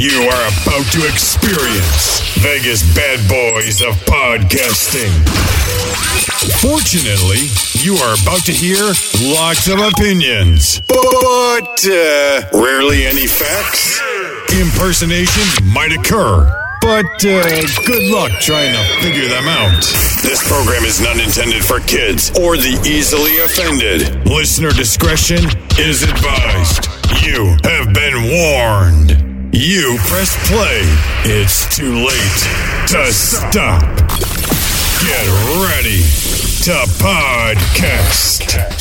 You are about to experience Vegas bad boys of podcasting. Fortunately, you are about to hear lots of opinions, but rarely any facts. Impersonations might occur, but good luck trying to figure them out. This program is not intended for kids or the easily offended. Listener discretion is advised. You have been warned. You press play. It's too late to stop. Get ready to podcast.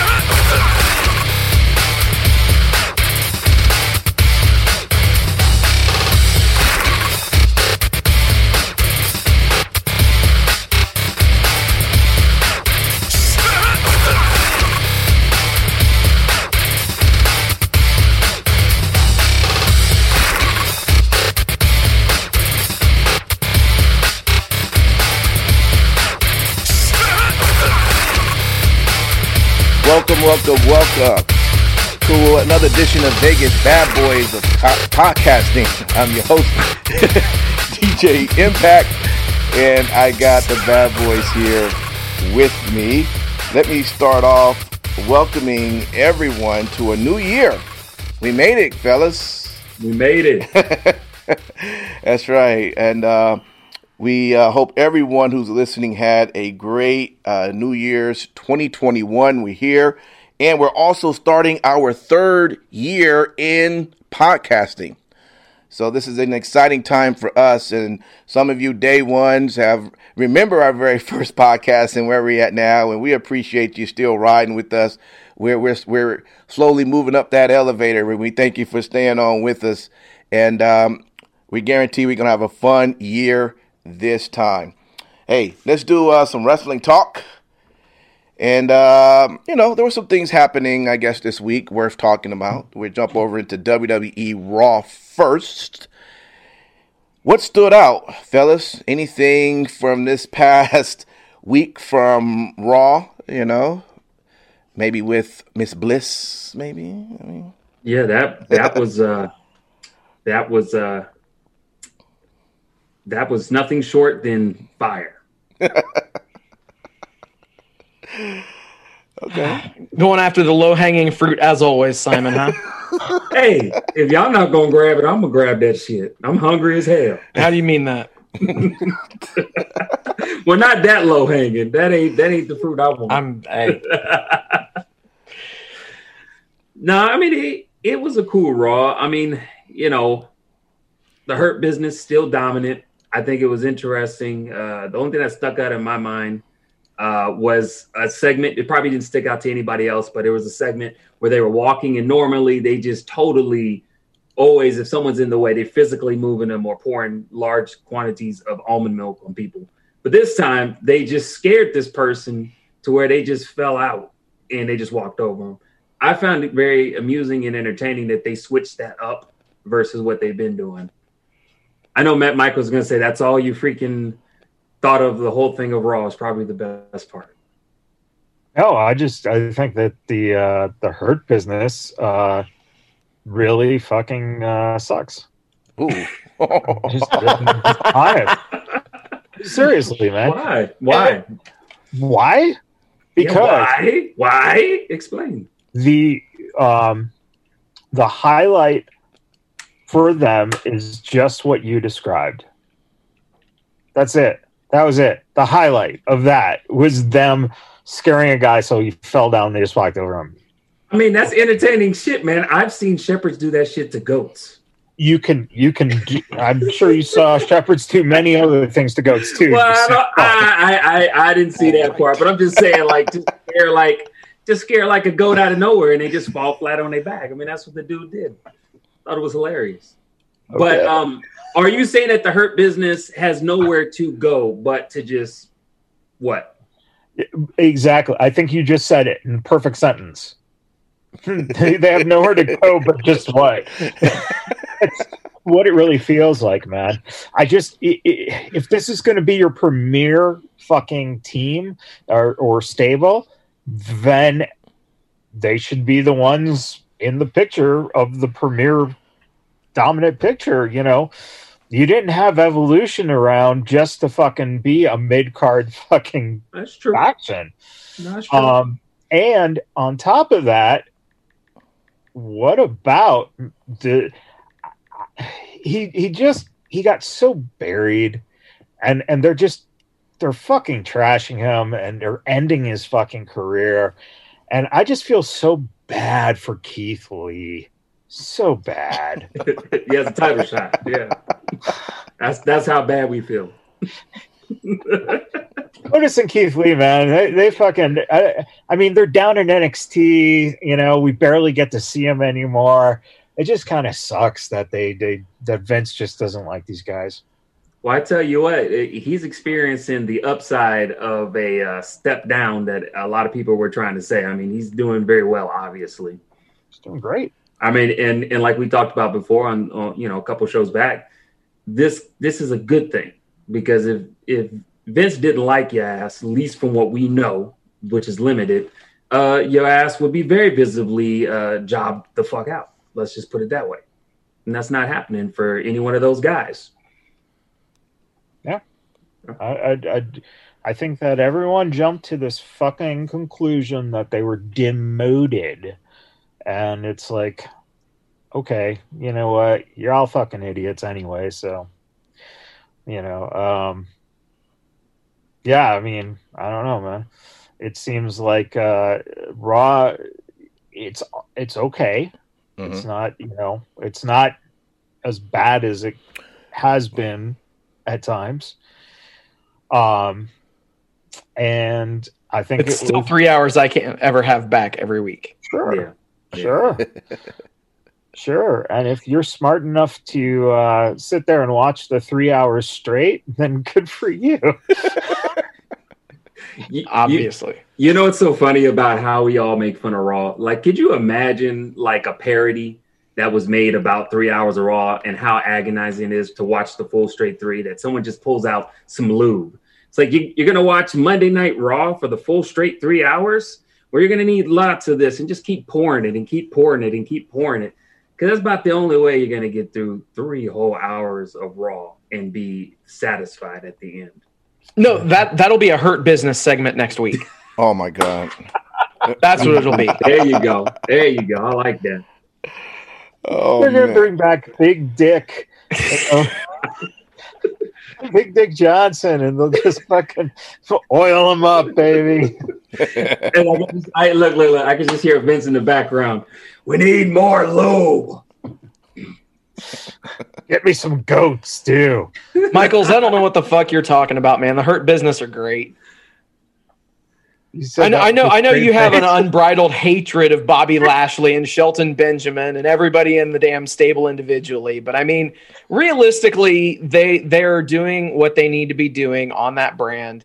Welcome to another edition of Vegas Bad Boys of Podcasting. I'm your host, DJ Impact, and I got the bad boys here with me. Let me start off welcoming everyone to a new year. We made it, fellas. We made it. That's right. And we hope everyone who's listening had a great New Year's 2021. We're here. And we're also starting our third year in podcasting. So this is an exciting time for us. And some of you day ones remember our very first podcast and where we're at now. And we appreciate you still riding with us. We're slowly moving up that elevator. And we thank you for staying on with us. And we guarantee we're going to have a fun year this time. Hey, let's do some wrestling talk. And, there were some things happening, I guess, this week worth talking about. We'll jump over into WWE Raw first. What stood out, fellas? Anything from this past week from Raw, Maybe with Miss Bliss, maybe? Yeah, that was nothing short than fire. Okay. Going after the low-hanging fruit as always, Simon, huh? Hey, if y'all not gonna grab it, I'm gonna grab that shit. I'm hungry as hell. How do you mean that? Well, not that low-hanging. That ain't the fruit I want. No, I mean it was a cool Raw. I mean, the Hurt Business still dominant. I think it was interesting. The only thing that stuck out in my mind was a segment. It probably didn't stick out to anybody else, but it was a segment where they were walking, and normally they just totally always, if someone's in the way, they physically moving them or pouring large quantities of almond milk on people. But this time they just scared this person to where they just fell out and they just walked over them. I found it very amusing and entertaining that they switched that up versus what they've been doing. I know Matt Michaels is going to say that's all you freaking thought of the whole thing of Raw is probably the best part. No, I think that the Hurt Business really fucking sucks. Ooh. Just honest. Seriously, man. Why? Because why? Explain. The highlight for them is just what you described. That's it. That was it. The highlight of that was them scaring a guy so he fell down and they just walked over him. I mean, that's entertaining shit, man. I've seen shepherds do that shit to goats. You can. I'm sure you saw shepherds do many other things to goats too. Well, I didn't see that part, but I'm just saying, just scare like a goat out of nowhere, and they just fall flat on their back. I mean, that's what the dude did. Thought it was hilarious. Okay. But are you saying that the Hurt Business has nowhere to go but to just what? Exactly. I think you just said it in a perfect sentence. They have nowhere to go but just what? It's what it really feels like, man. If this is going to be your premier fucking team or stable, then they should be the ones in the picture of the premier dominant picture. You know, you didn't have Evolution around just to fucking be a mid-card fucking That's true. faction. That's true. And on top of that, what about he got so buried, and they're fucking trashing him, and they're ending his fucking career, and I just feel so bad for Keith Lee, so bad. He has a title shot. Yeah, that's how bad we feel. Otis and Keith Lee, man, they fucking. I mean, they're down in NXT. You know, we barely get to see them anymore. It just kind of sucks that that Vince just doesn't like these guys. Well, I tell you what, he's experiencing the upside of a step down that a lot of people were trying to say. I mean, he's doing very well, obviously. He's doing great. I mean, and like we talked about before on a couple shows back, this is a good thing, because if Vince didn't like your ass, at least from what we know, which is limited, your ass would be very visibly jobbed the fuck out. Let's just put it that way. And that's not happening for any one of those guys. Yeah. I think that everyone jumped to this fucking conclusion that they were demoted. And it's like, okay, you know what? You're all fucking idiots anyway. So, you know, yeah, I mean, I don't know, man. It seems like Raw, it's okay. Mm-hmm. It's not, you know, it's not as bad as it has been at times. And I think it's still 3 hours I can't ever have back every week. Sure. Yeah. Sure. Sure. And if you're smart enough to sit there and watch the 3 hours straight, then good for you. Obviously. You know what's so funny about how we all make fun of Raw? Like, could you imagine like a parody that was made about 3 hours of Raw and how agonizing it is to watch the full straight three, that someone just pulls out some lube? It's like you're going to watch Monday Night Raw for the full straight 3 hours, where you're going to need lots of this and just keep pouring it and keep pouring it and keep pouring it. Because that's about the only way you're going to get through 3 whole hours of Raw and be satisfied at the end. No, that'll be a Hurt Business segment next week. Oh, my God. That's what it'll be. There you go. There you go. I like that. Oh, they're going to bring back Big Dick. Big Dick Johnson, and they'll just fucking oil him up, baby. And look, I can just hear Vince in the background. We need more lube. Get me some goats, too. Michaels, I don't know what the fuck you're talking about, man. The Hurt Business are great. I know you have an unbridled hatred of Bobby Lashley and Shelton Benjamin and everybody in the damn stable individually. But I mean, realistically, they're doing what they need to be doing on that brand.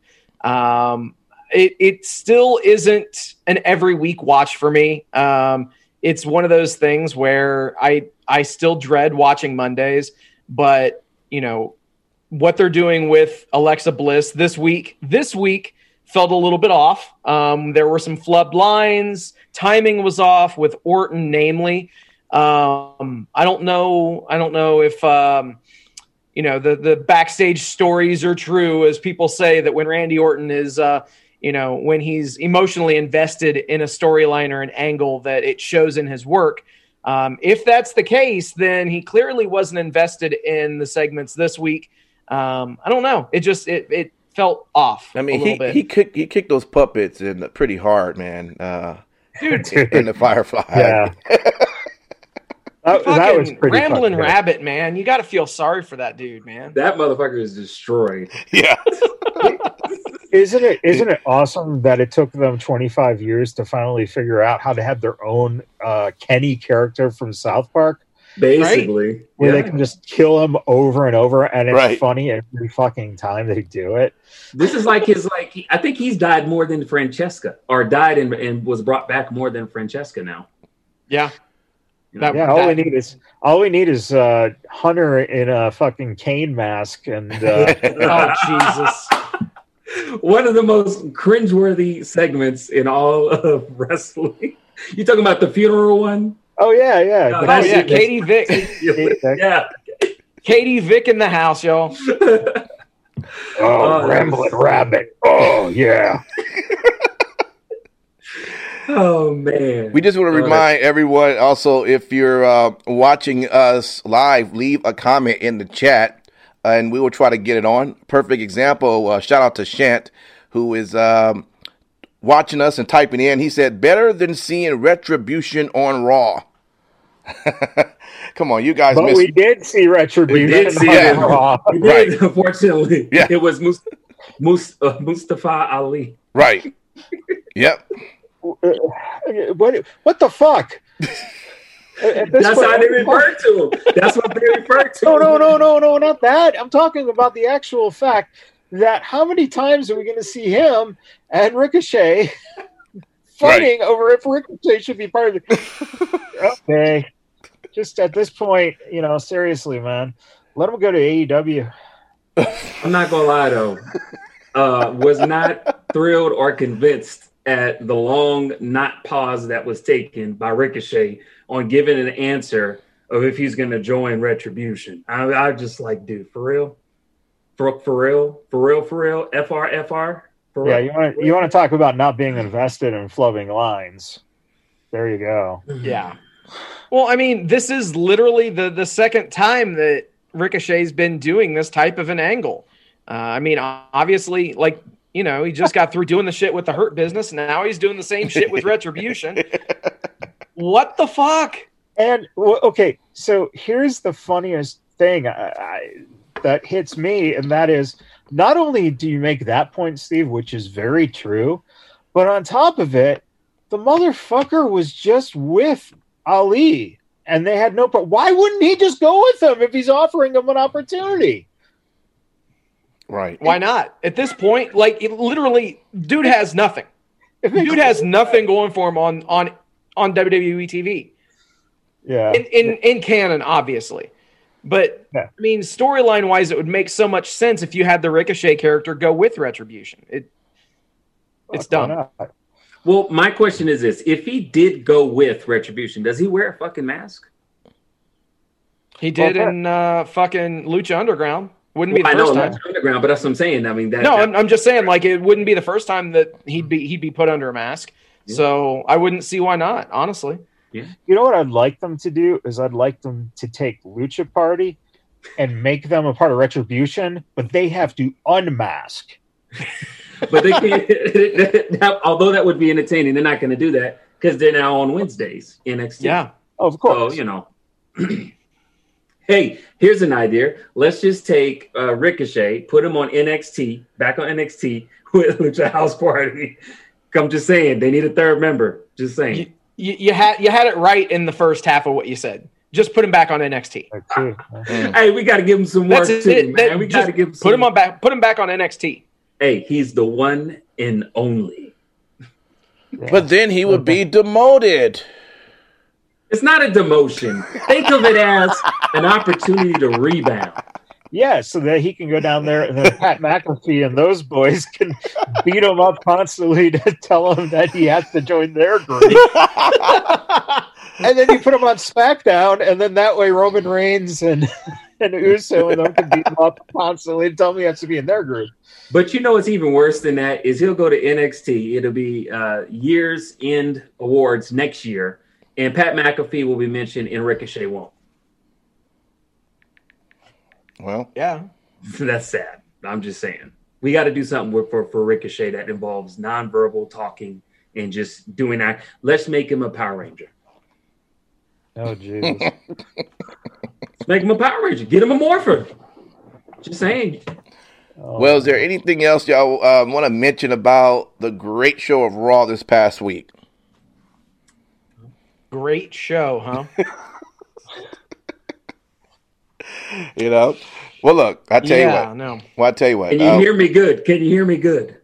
It still isn't an every week watch for me. It's one of those things where I still dread watching Mondays, but you know what they're doing with Alexa Bliss this week felt a little bit off. There were some flubbed lines. Timing was off with Orton, namely. I don't know if the backstage stories are true, as people say that when Randy Orton is when he's emotionally invested in a storyline or an angle, that it shows in his work. If that's the case, then he clearly wasn't invested in the segments this week. I don't know. It felt off. I mean, he kicked those puppets in pretty hard, man. In the Firefly. Yeah. that was pretty rambling rabbit, man. You got to feel sorry for that dude, man. That motherfucker is destroyed. Yeah. Isn't it awesome that it took them 25 years to finally figure out how to have their own Kenny character from South Park? Basically. Right? Where they can just kill him over and over, and it's funny every fucking time they do it. This is like I think he's died more than Francesca, or died and was brought back more than Francesca now. Yeah. All we need is Hunter in a fucking cane mask and oh Jesus. One of the most cringeworthy segments in all of wrestling. You talking about the funeral one? Oh yeah. Oh, The Oh that's yeah, it. Katie Vick. Yeah. Katie Vick in the house, y'all. Oh, Rambling Rabbit. Oh yeah. Oh man. We just want to remind everyone also, if you're watching us live, leave a comment in the chat and we will try to get it on. Perfect example. Shout out to Shant, who is watching us and typing in. He said, better than seeing Retribution on Raw. Come on, you guys But missed. we did see Retribution. We did see on it. Raw. We did, unfortunately. Yeah. It was Mustafa Ali. Right. Yep. What the fuck? At this That's point- how they refer to him. That's what they refer to him. No, not that. I'm talking about the actual fact that how many times are we going to see him and Ricochet fighting over if Ricochet should be part of the... Okay. Just at this point, seriously, man, let him go to AEW. I'm not gonna lie though. Was not thrilled or convinced at the long not pause that was taken by Ricochet on giving an answer of if he's gonna join Retribution. I just like, dude, for real? For real? FR? For Yeah, real? you want to talk about not being invested in flowing lines. There you go. Yeah. Well, I mean, this is literally the second time that Ricochet's been doing this type of an angle. I mean, obviously, he just got through doing the shit with the Hurt Business. Now he's doing the same shit with Retribution. What the fuck? And okay, so here's the funniest thing that hits me, and that is not only do you make that point, Steve, which is very true, but on top of it, the motherfucker was just with Ali, and they had no problem. Why wouldn't he just go with him if he's offering him an opportunity? Right. Why not? At this point, literally, dude has nothing. Dude has nothing going for him on WWE TV. Yeah. In canon, obviously. But, Yeah. I mean, storyline-wise, it would make so much sense if you had the Ricochet character go with Retribution. It's Why dumb. not? Well, my question is this: if he did go with Retribution, does he wear a fucking mask? He did Well, in fucking Lucha Underground. Wouldn't be the I know first that's time. underground, but that's what I'm saying. I mean, No, I'm just saying, it wouldn't be the first time that he'd be put under a mask. Yeah. So I wouldn't see why not, honestly. You know what I'd like them to do is I'd like them to take Lucha Party and make them a part of Retribution, but they have to unmask. But they can't. Although that would be entertaining, they're not going to do that because they're now on Wednesdays NXT. Yeah. Of course. So hey, here's an idea. Let's just take Ricochet, put him on NXT, back on NXT with Lucha House Party. I'm just saying they need a third member. Just saying. You had it right in the first half of what you said. Just put him back on NXT. Like, too. Hey, we got to give him some work That's too, it. man. We got to give him some. Put him back on NXT. Hey, he's the one and only. But then he would be demoted. It's not a demotion. Think of it as an opportunity to rebound. Yeah, so that he can go down there and then Pat McAfee and those boys can beat him up constantly to tell him that he has to join their group. And then you put him on SmackDown, and then that way Roman Reigns and Uso and them can beat him up constantly and tell him he has to be in their group. But what's even worse than that is he'll go to NXT. It'll be year's end awards next year, and Pat McAfee will be mentioned and Ricochet won't. Well, Yeah. That's sad. I'm just saying. We got to do something for Ricochet that involves nonverbal talking and just doing that. Let's make him a Power Ranger. Oh, Jesus. Let's make him a Power Ranger. Get him a Morpher. Just saying. well, is there anything else y'all want to mention about the great show of Raw this past week? Great show, huh? Well, look, I tell you what. No. Well, I tell you what. Can you hear me good? Can you hear me good?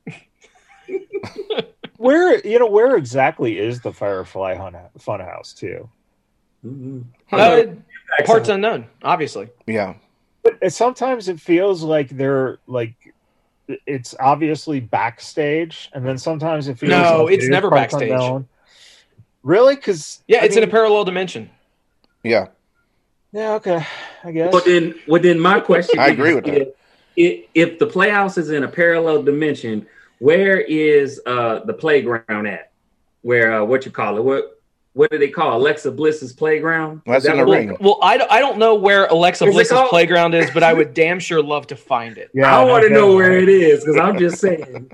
Where exactly is the Firefly Funhouse, too? Mm-hmm. Parts unknown, obviously. Yeah. Sometimes it feels like they're like it's obviously backstage, and then sometimes it feels No, like it's it is never parts backstage. unknown. Really? Because it's in a parallel dimension. Yeah. Yeah. Okay. I guess. Well, then my question. I agree with that. If the Playhouse is in a parallel dimension, where is the playground at? Where what you call it? What do they call Alexa Bliss's playground? That's in the ring. Well, I don't know where Alexa Bliss's playground is, but I would damn sure love to find it. Yeah, I want to know where it is because I'm just saying.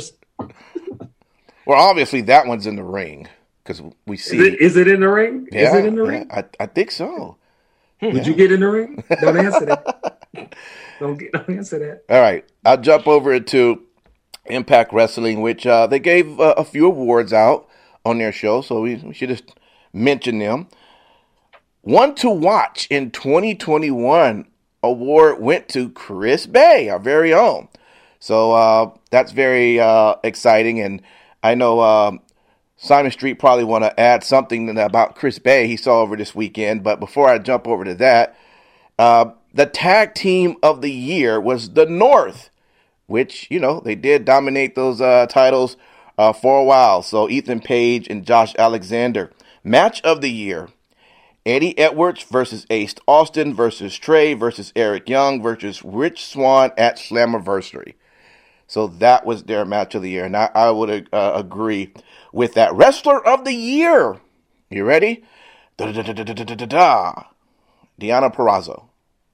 Well, obviously that one's in the ring because we see. Is it in the ring? Yeah, is it in the ring? I think so. Would you get in the ring? Don't answer that. Don't answer that. All right, I'll jump over to Impact Wrestling, which they gave a few awards out on their show, so we should just mention them. One to watch in 2021 award went to Chris Bay, our very own. So that's very exciting, and I know Simon Street probably want to add something about Chris Bay he saw over this weekend. But before I jump over to that, the tag team of the year was the North, which, they did dominate those titles for a while. So Ethan Page and Josh Alexander. Match of the year, Eddie Edwards versus Ace Austin versus Trey versus Eric Young versus Rich Swann at Slammiversary. So that was their match of the year, and I would agree with that. Wrestler of the year. You ready? Deonna Purrazzo.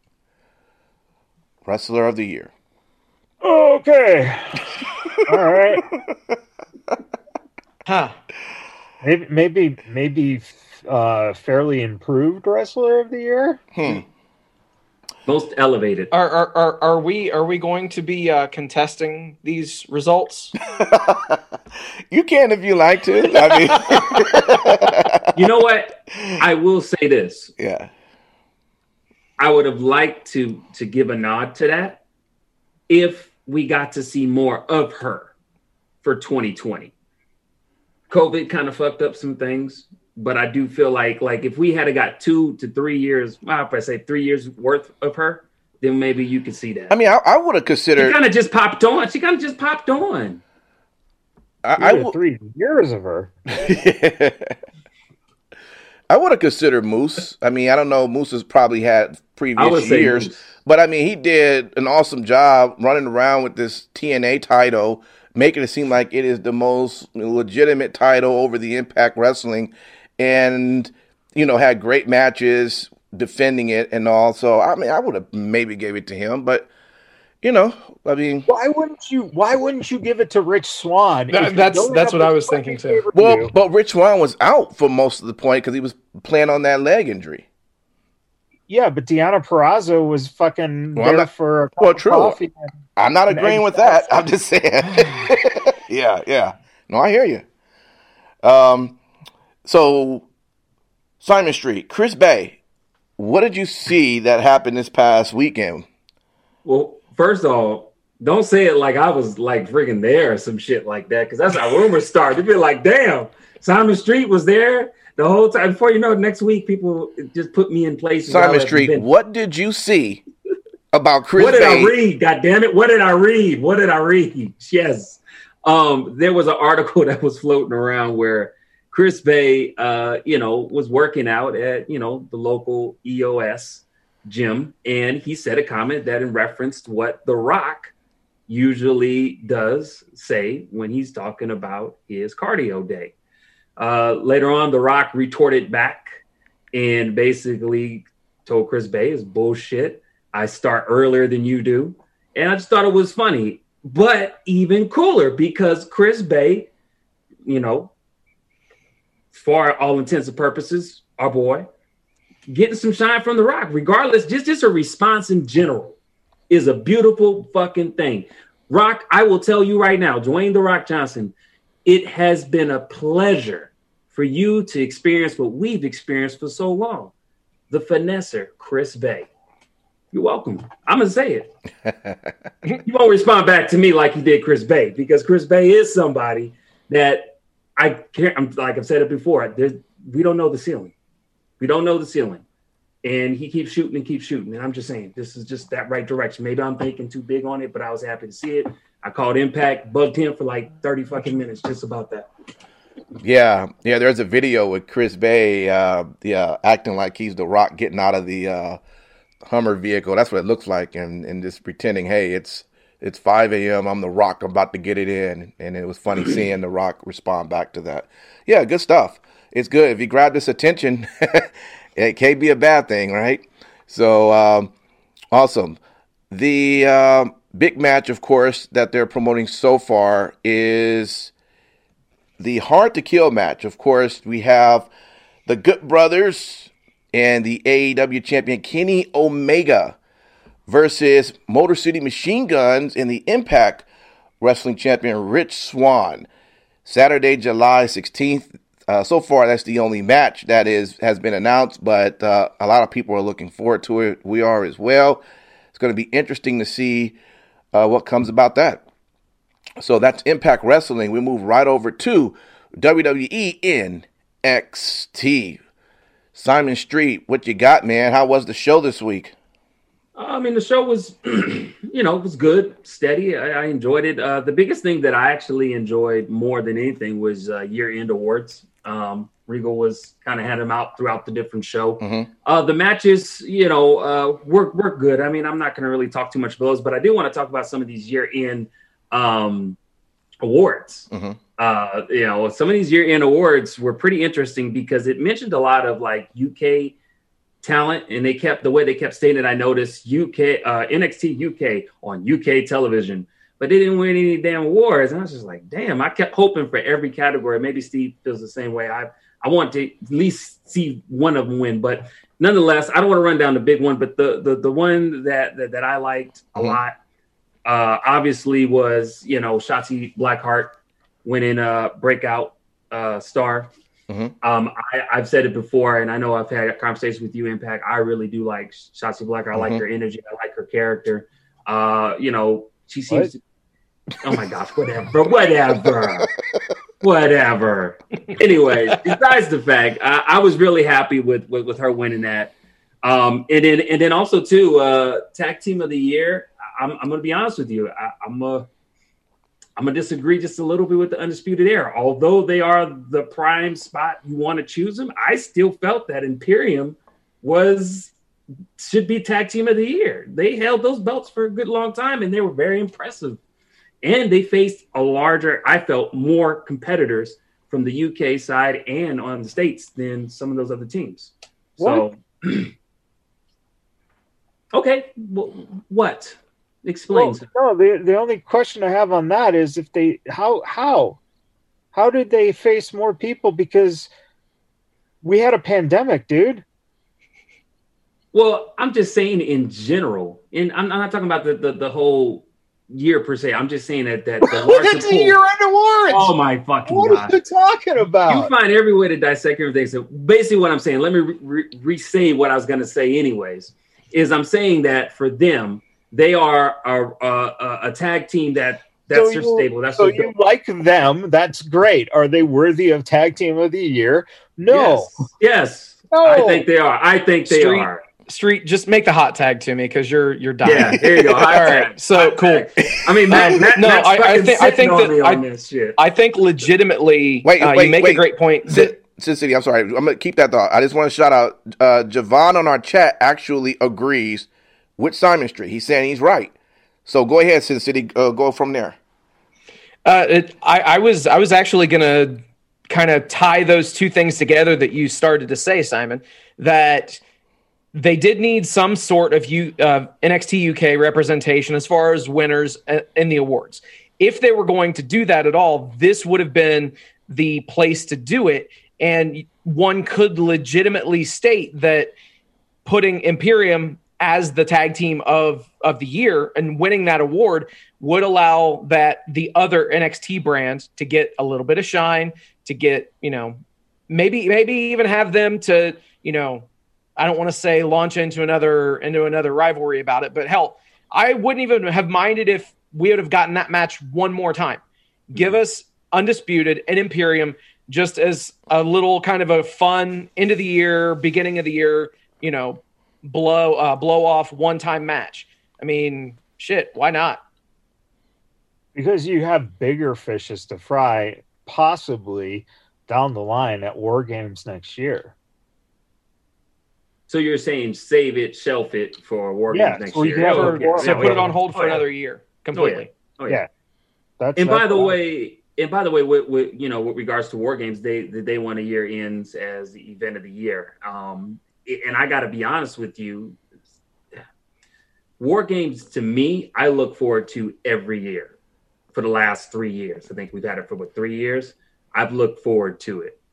Wrestler of the year. Okay. All right. Huh. Maybe fairly improved wrestler of the year. Most elevated. Are we going to be contesting these results? You can if you like to. I mean, you know what? I will say this. Yeah. I would have liked to give a nod to that if we got to see more of her for 2020. COVID kind of fucked up some things, but I do feel like if we had got 2 to 3 years, if I say 3 years worth of her, then maybe you could see that. I mean, I would have considered. She kind of just popped on. I would 3 years of her. I would have considered Moose. I mean, I don't know. Moose has probably had previous years, but I mean, he did an awesome job running around with this TNA title, making it seem like it is the most legitimate title over the Impact Wrestling, and had great matches defending it and all. So I mean, I would have maybe gave it to him, but I mean, why wouldn't you give it to Rich Swann? That's what I was thinking too. Well, but Rich Swann was out for most of the point because he was playing on that leg injury. Yeah, but Deonna Purrazzo was fucking there for a cup of coffee. I'm not agreeing with that. I'm just saying. Yeah. No, I hear you. So Simon Street, Chris Bay, what did you see that happened this past weekend? Well, first of all, don't say it like I was like freaking there or some shit like that, because that's how rumors start. They'd be like, damn, Simon Street was there the whole time. Before you know it, next week, people just put me in places. Simon Street, what did you see about Chris Bay? What did I read? God damn it. What did I read? Yes. There was an article that was floating around where Chris Bay, was working out at, the local EOS gym. And he said a comment that in reference to what The Rock usually does say when he's talking about his cardio day. Later on, The Rock retorted back and basically told Chris Bay is bullshit. I start earlier than you do. And I just thought it was funny, but even cooler because Chris Bay, for all intents and purposes, our boy, getting some shine from The Rock, regardless, just a response in general is a beautiful fucking thing. Rock, I will tell you right now, Dwayne The Rock Johnson, it has been a pleasure for you to experience what we've experienced for so long. The finesser, Chris Bay. You're welcome. I'm going to say it. You won't respond back to me like you did Chris Bay, because Chris Bay is somebody that I can't, like I've said it before, we don't know the ceiling. We don't know the ceiling. And he keeps shooting and keeps shooting. And I'm just saying, this is just that right direction. Maybe I'm thinking too big on it, but I was happy to see it. I called Impact, bugged him for like 30 fucking minutes just about that. Yeah. There's a video with Chris Bay, acting like he's The Rock getting out of the Hummer vehicle. That's what it looks like, and just pretending, hey, it's 5 a.m. I'm The Rock. I'm about to get it in, and it was funny seeing The Rock respond back to that. Yeah, good stuff. It's good if you grab this attention. It can't be a bad thing, right? So awesome. The big match, of course, that they're promoting so far is the Hard to Kill match. Of course, we have the Good Brothers and the AEW champion Kenny Omega versus Motor City Machine Guns and the Impact Wrestling champion Rich Swann. Saturday, July 16th. So far, that's the only match that has been announced, but a lot of people are looking forward to it. We are as well. It's going to be interesting to see what comes about that. So that's Impact Wrestling. We move right over to WWE NXT. Simon Street, what you got, man? How was the show this week? I mean, the show was, it was good, steady. I enjoyed it. The biggest thing that I actually enjoyed more than anything was year-end awards. Regal was kind of had them out throughout the different show. Mm-hmm. The matches, were good. I mean, I'm not going to really talk too much about those, but I do want to talk about some of these year-end awards. Mm-hmm. Some of these year-end awards were pretty interesting because it mentioned a lot of like UK talent, and the way they kept stating it, I noticed NXT UK on UK television, but they didn't win any damn awards. And I was just like, damn, I kept hoping for every category. Maybe Steve feels the same way. I want to at least see one of them win, but nonetheless, I don't want to run down the big one, but the one that I liked a lot, obviously was, Shotzi Blackheart winning breakout star. Mm-hmm. I've said it before, and I know I've had a conversation with you, Impact. I really do like Shotzi Blackheart. I like her energy. I like her character. She seems to... Oh my gosh, whatever. Anyway, besides the fact, I was really happy with her winning that. And then also too, tag team of the year. I'm going to be honest with you. I'm gonna disagree just a little bit with the Undisputed Era. Although they are the prime spot you want to choose them, I still felt that Imperium should be tag team of the year. They held those belts for a good long time, and they were very impressive. And they faced I felt more competitors from the UK side and on the States than some of those other teams. What? So, okay, what? Explain. Well, no, the only question I have on that is if they how did they face more people, because we had a pandemic, dude. Well, I'm just saying in general, and I'm not talking about the whole year per se. I'm just saying that the that's a year-end awards. Oh my fucking God! What are you talking about? You find every way to dissect everything. So basically, what I'm saying, let me re-say what I was going to say. Anyways, is I'm saying that for them, they are a tag team that's their stable. That's so you like them. That's great. Are they worthy of tag team of the year? No. Yes. No. I think they are. They are. Street, just make the hot tag to me because you're dying. Yeah, there you go. Hot tag. Right, so hot cool. Tag. I mean, I think legitimately, you make a great point. Sin City, I'm sorry. I'm going to keep that thought. I just want to shout out Javon on our chat actually agrees with Simon Street. He's saying he's right. So go ahead, Sin City. Go from there. I was actually going to kind of tie those two things together that you started to say, Simon, that they did need some sort of NXT UK representation as far as winners in the awards. If they were going to do that at all, this would have been the place to do it. And one could legitimately state that putting Imperium as the tag team of the year and winning that award would allow that the other NXT brand to get a little bit of shine, to get, maybe even have them to, I don't want to say launch into another rivalry about it, but hell, I wouldn't even have minded if we would have gotten that match one more time. Give us Undisputed and Imperium just as a little kind of a fun end of the year, beginning of the year, blow off one-time match. I mean, shit, why not? Because you have bigger fishes to fry, possibly down the line at War Games next year. So you're saying save it, shelf it for War Games next so year? Yeah, so put it on hold for another year completely. Oh yeah. That's by the way, with regards to War Games, the day one a year ends as the event of the year. And I got to be honest with you, War Games to me, I look forward to every year for the last 3 years. I think we've had it for 3 years. I've looked forward to it.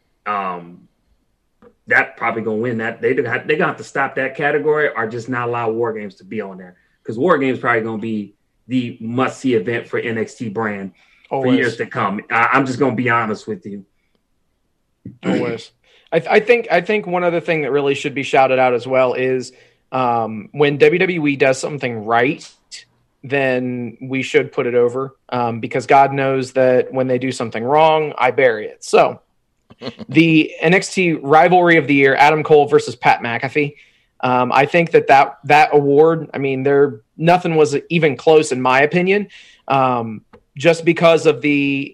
That probably gonna win that. They're gonna have to stop that category or just not allow War Games to be on there, because War Games probably gonna be the must-see event for NXT brand for years to come. I'm just gonna be honest with you. Always. I think one other thing that really should be shouted out as well is when WWE does something right, then we should put it over, because God knows that when they do something wrong, I bury it. So the NXT rivalry of the year, Adam Cole versus Pat McAfee. I think that award, I mean, nothing was even close in my opinion, just because of the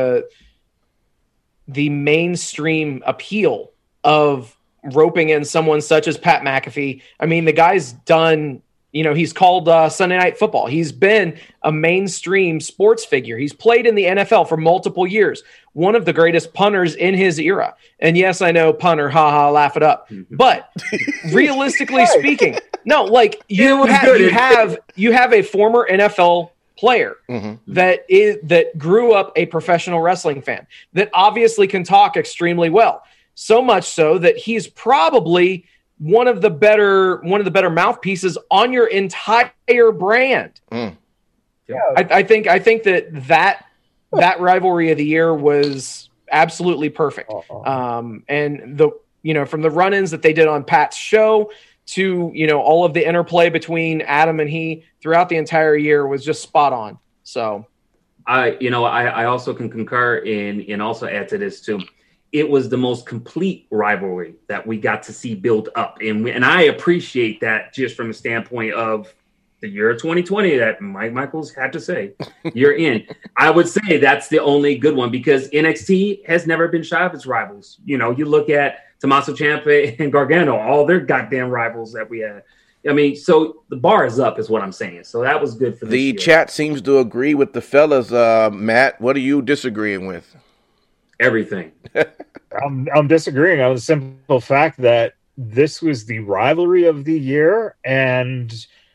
mainstream appeal of roping in someone such as Pat McAfee. I mean, the guy's done, he's called Sunday Night Football. He's been a mainstream sports figure. He's played in the NFL for multiple years. One of the greatest punters in his era. And yes, I know punter, haha, laugh it up. But realistically speaking, no, like you have a former NFL player that grew up a professional wrestling fan that obviously can talk extremely well. So much so that he's probably one of the better mouthpieces on your entire brand. Mm. Yeah. I think that rivalry of the year was absolutely perfect. And from the run-ins that they did on Pat's show to, all of the interplay between Adam and he throughout the entire year was just spot on. So I also can concur and also add to this too. It was the most complete rivalry that we got to see build up. And I appreciate that just from the standpoint of the year 2020 that Mike Michaels had to say, you're in. I would say that's the only good one, because NXT has never been shy of its rivals. You look at Tommaso Ciampa and Gargano, all their goddamn rivals that we had. I mean, so the bar is up is what I'm saying. So that was good for this year. The chat seems to agree with the fellas. Matt, what are you disagreeing with? Everything. I'm disagreeing on the simple fact that this was the rivalry of the year, and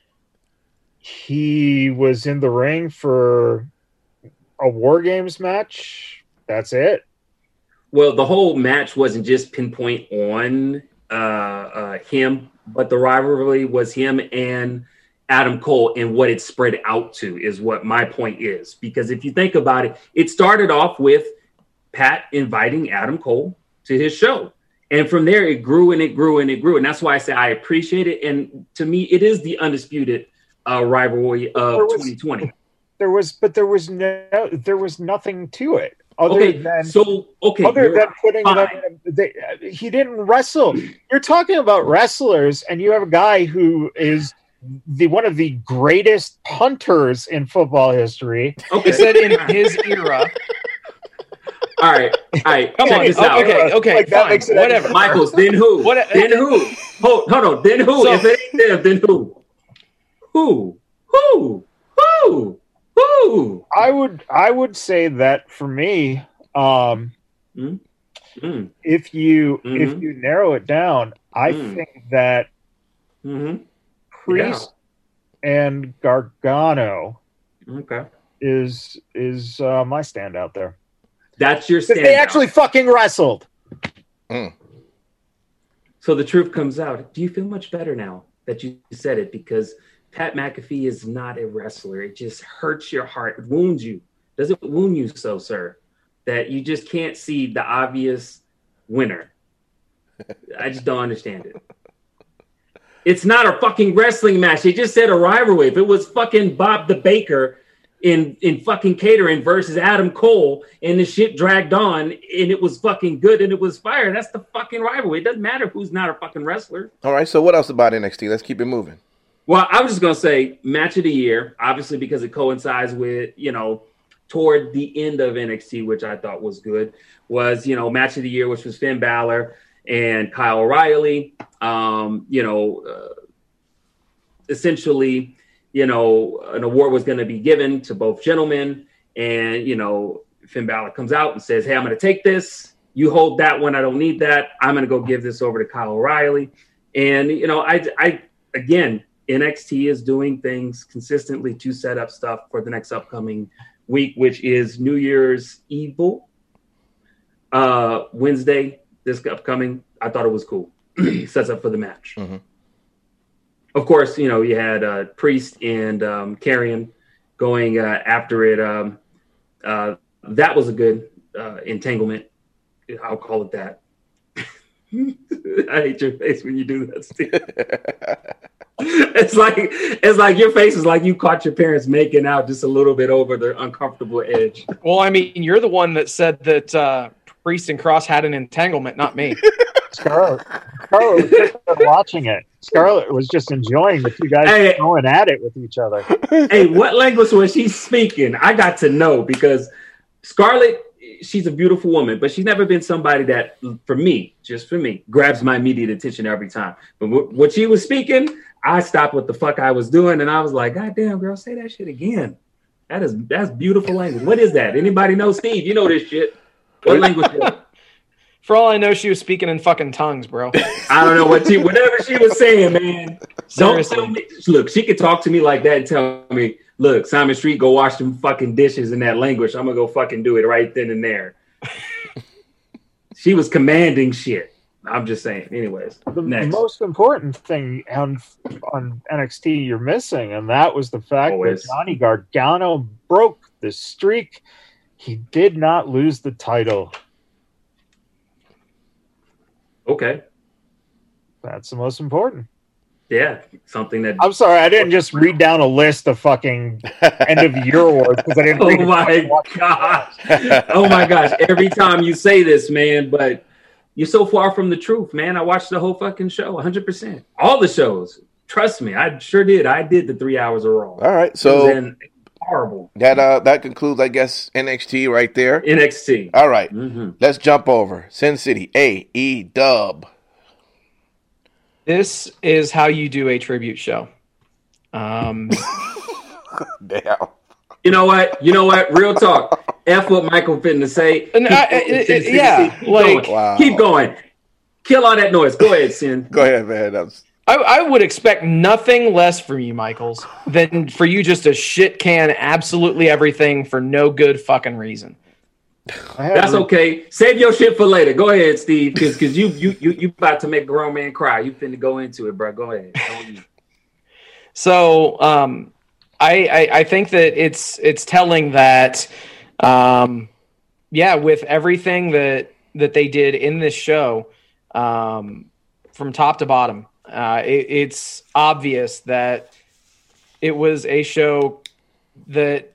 he was in the ring for a War Games match. That's it. Well, the whole match wasn't just pinpoint on him, but the rivalry was him and Adam Cole, and what it spread out to is what my point is. Because if you think about it, it started off with Pat inviting Adam Cole to his show. And from there, it grew and it grew and it grew. And that's why I say I appreciate it. And to me, it is the undisputed rivalry of 2020. There was nothing to it. Other than putting them in, he didn't wrestle. You're talking about wrestlers, and you have a guy who is one of the greatest punters in football history. Okay, said in his era. All right. Come on. Okay, like, fine. Whatever. Michaels, then who? Then who? Hold on. Then who? So, if it ain't them, then who? Who? I would say that for me, if you narrow it down, I think that Priest and Gargano is my standout there. That's your standout. They actually fucking wrestled. So the truth comes out. Do you feel much better now that you said it? Because Pat McAfee is not a wrestler. It just hurts your heart. It wounds you. Does it wound you so, sir, that you just can't see the obvious winner? I just don't understand it. It's not a fucking wrestling match. They just said a rivalry. If it was fucking Bob the Baker in fucking catering versus Adam Cole, and the shit dragged on, and it was fucking good, and it was fire, that's the fucking rivalry. It doesn't matter who's not a fucking wrestler. All right, so what else about NXT? Let's keep it moving. Well, I was just going to say match of the year, obviously because it coincides with, toward the end of NXT, which I thought was good, was, match of the year, which was Finn Balor and Kyle O'Reilly. Essentially, an award was going to be given to both gentlemen. And, Finn Balor comes out and says, hey, I'm going to take this. You hold that one. I don't need that. I'm going to go give this over to Kyle O'Reilly. And, again, NXT is doing things consistently to set up stuff for the next upcoming week, which is New Year's Evil. Wednesday, this upcoming. I thought it was cool. Sets up for the match. Mm-hmm. Of course, you had Priest and Karrion going after it. That was a good entanglement. I'll call it that. I hate your face when you do that, Steve. It's like your face is like you caught your parents making out just a little bit over the uncomfortable edge. Well, I mean, you're the one that said that Priest and Cross had an entanglement, not me. Scarlett was just watching it. Scarlett was just enjoying the two guys going at it with each other. Hey, what language was she speaking? I got to know, because Scarlett, she's a beautiful woman, but she's never been somebody that, just for me, grabs my immediate attention every time. But what she was speaking, I stopped what the fuck I was doing, and I was like, God damn, girl, say that shit again. That's beautiful language. What is that? Anybody know? Steve, you know this shit. What language is it? For all I know, she was speaking in fucking tongues, bro. I don't know whatever she was saying, man. Don't tell me. Look, she could talk to me like that and tell me, look, Simon Street, go wash them fucking dishes in that language. I'm going to go fucking do it right then and there. She was commanding shit. I'm just saying. Anyways, the next. most important thing on NXT you're missing, and that was the fact that Johnny Gargano broke the streak. He did not lose the title. Okay. That's the most important. Yeah, something that... I'm sorry, I didn't just read down a list of fucking end of year awards because I didn't read Oh my gosh. Oh my gosh. Every time you say this, man, but you're so far from the truth, man. I watched the whole fucking show, 100%. All the shows. Trust me, I sure did. I did the 3 hours of Raw. All right, so... horrible. That concludes, I guess, NXT right there. NXT. All right. Let's jump over. Sin City, AEW. This is how you do a tribute show. Damn. You know what? Real talk. F what Michael finna say. Keep going. Kill all that noise. Go ahead, Sin. Go ahead, man. I would expect nothing less from you, Michaels, than for you just to shit can absolutely everything for no good fucking reason. That's okay. Save your shit for later. Go ahead, Steve, because you about to make a grown man cry. You finna go into it, bro. Go ahead. So, I think that it's telling that, with everything that they did in this show, from top to bottom. It's obvious that it was a show that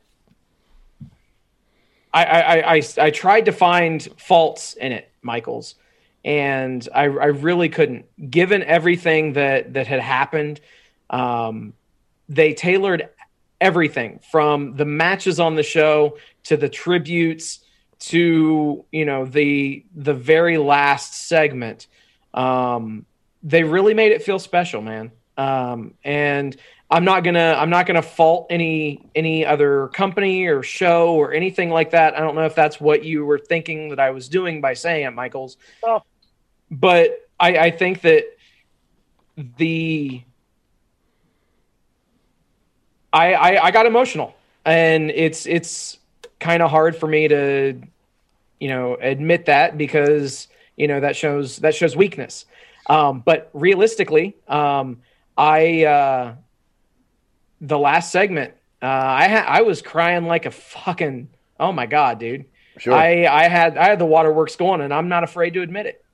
I tried to find faults in it, Michaels, and I really couldn't. Given everything that had happened, they tailored everything from the matches on the show to the tributes to the very last segment. They really made it feel special, man. And I'm not gonna fault any other company or show or anything like that. I don't know if that's what you were thinking that I was doing by saying it, Michaels. Oh. But I think that I got emotional, and it's kind of hard for me to admit that, because that shows weakness. But realistically, the last segment, I was crying like a fucking, oh my God, dude. Sure. I had the waterworks going, and I'm not afraid to admit it.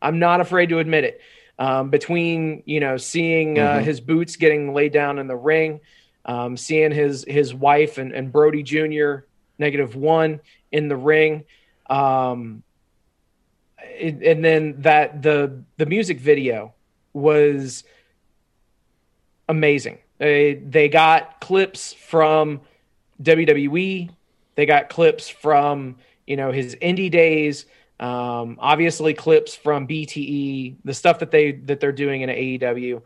Between, seeing his boots getting laid down in the ring, seeing his wife and Brody Jr. -1 in the ring. And then the music video was amazing. They got clips from WWE, They got clips from, his indie days, obviously clips from BTE, the stuff that they're doing in AEW.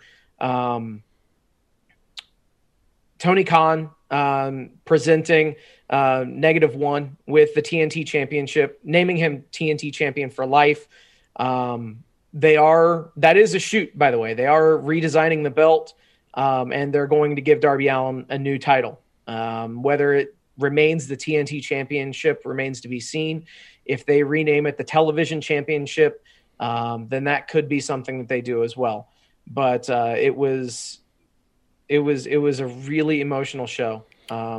Tony Khan presenting -1 with the TNT Championship, naming him TNT Champion for life. That is a shoot, by the way. They are redesigning the belt, and they're going to give Darby Allin a new title. Whether it remains the TNT Championship remains to be seen. If they rename it the Television Championship, then that could be something that they do as well. But it was a really emotional show. I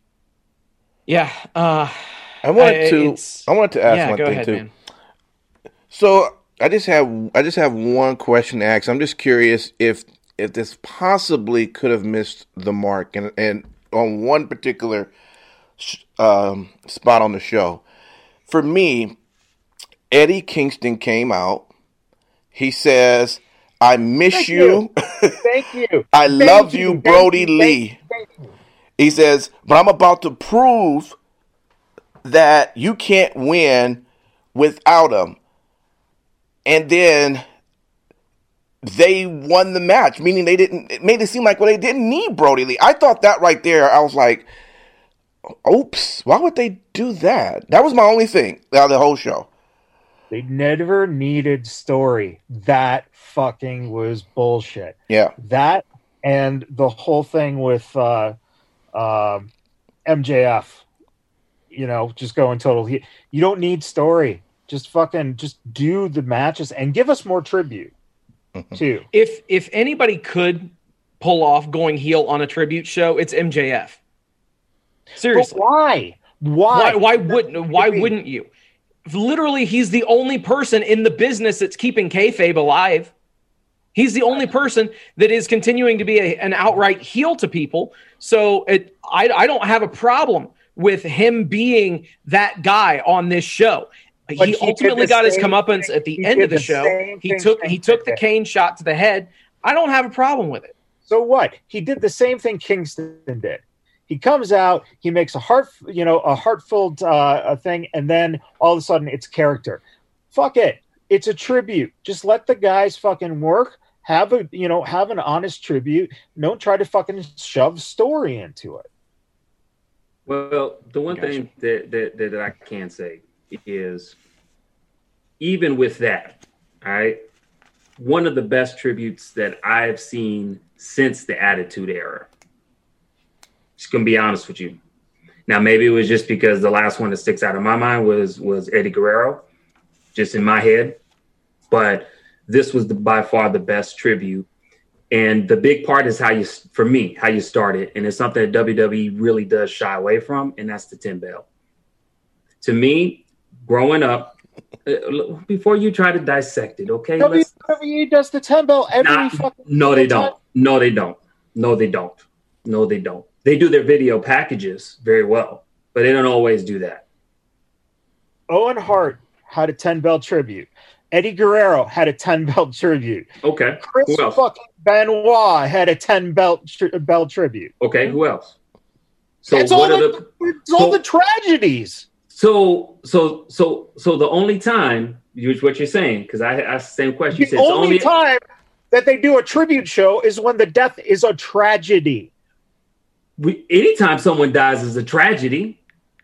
wanted to ask one go thing ahead, too. Man. So I just have one question to ask. I'm just curious if this possibly could have missed the mark and on one particular spot on the show. For me, Eddie Kingston came out. He says, "I miss you. Thank you. I love you, Brody Lee." He says, "But I'm about to prove that you can't win without him." And then they won the match, meaning it made it seem like, well, they didn't need Brody Lee. I thought that right there, I was like, oops, why would they do that? That was my only thing out of the whole show. They never needed story. That fucking was bullshit. Yeah. That and the whole thing with MJF, just going total. You don't need story. Just do the matches and give us more tribute too. If anybody could pull off going heel on a tribute show, it's MJF. Seriously. But why? Why wouldn't you? Literally, he's the only person in the business that's keeping kayfabe alive. He's the only person that is continuing to be an outright heel to people. So I don't have a problem with him being that guy on this show. But he ultimately got his comeuppance at the end of the show. He took the cane shot to the head. I don't have a problem with it. So what? He did the same thing Kingston did. He comes out, he makes a heartfelt thing, and then all of a sudden it's character. Fuck it. It's a tribute. Just let the guys fucking work. Have an honest tribute. Don't try to fucking shove story into it. Well, the one thing that I can say is, even with that, all right, one of the best tributes that I've seen since the Attitude Era. Just gonna be honest with you. Now, maybe it was just because the last one that sticks out of my mind was Eddie Guerrero, just in my head. But this was by far the best tribute. And the big part is how you start it. And it's something that WWE really does shy away from, and that's the 10 bell. To me, growing up, before you try to dissect it, okay? WWE does the 10 bell every fucking No, they don't. time. No, they don't. No, they don't. No, they don't. They do their video packages very well, but they don't always do that. Owen Hart had a 10 bell tribute. Eddie Guerrero had a 10 belt tribute. Okay. Chris Who else? fucking Benoit had a 10 belt tribute. Okay. Who else? So It's what all are all the tragedies. So the only time, what you're saying, because I asked the same question. You The said it's only time that they do a tribute show is when the death is a tragedy. Anytime someone dies is a tragedy.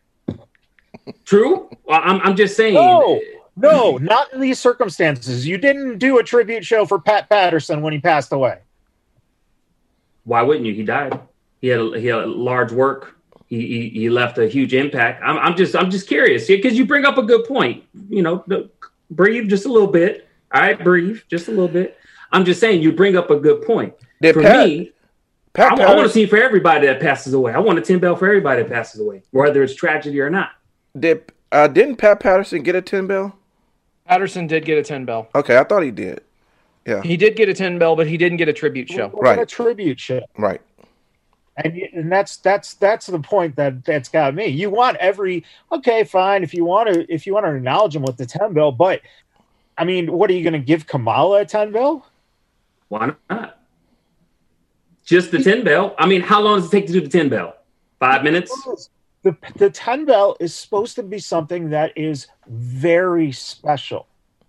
True? Well, I'm just saying. No, not in these circumstances. You didn't do a tribute show for Pat Patterson when he passed away. Why wouldn't you? He died. He had a large work. He left a huge impact. I'm just curious because you bring up a good point. Breathe just a little bit. All right, breathe just a little bit. I'm just saying you bring up a good point. I want to see for everybody that passes away. I want a 10 bell for everybody that passes away, whether it's tragedy or not. Didn't Pat Patterson get a 10 bell? Patterson did get a 10 bell. Okay, I thought he did. Yeah, he did get a 10 bell, but he didn't get a tribute show. Right. A tribute show. Right. And that's the point that's got me. You want okay, fine, if you want to acknowledge him with the 10 bell, but I mean, what are you going to give Kamala a 10 bell? Why not? Just the 10 bell. I mean, how long does it take to do the 10 bell? 5 minutes? The 10 bell is supposed to be something that is very special.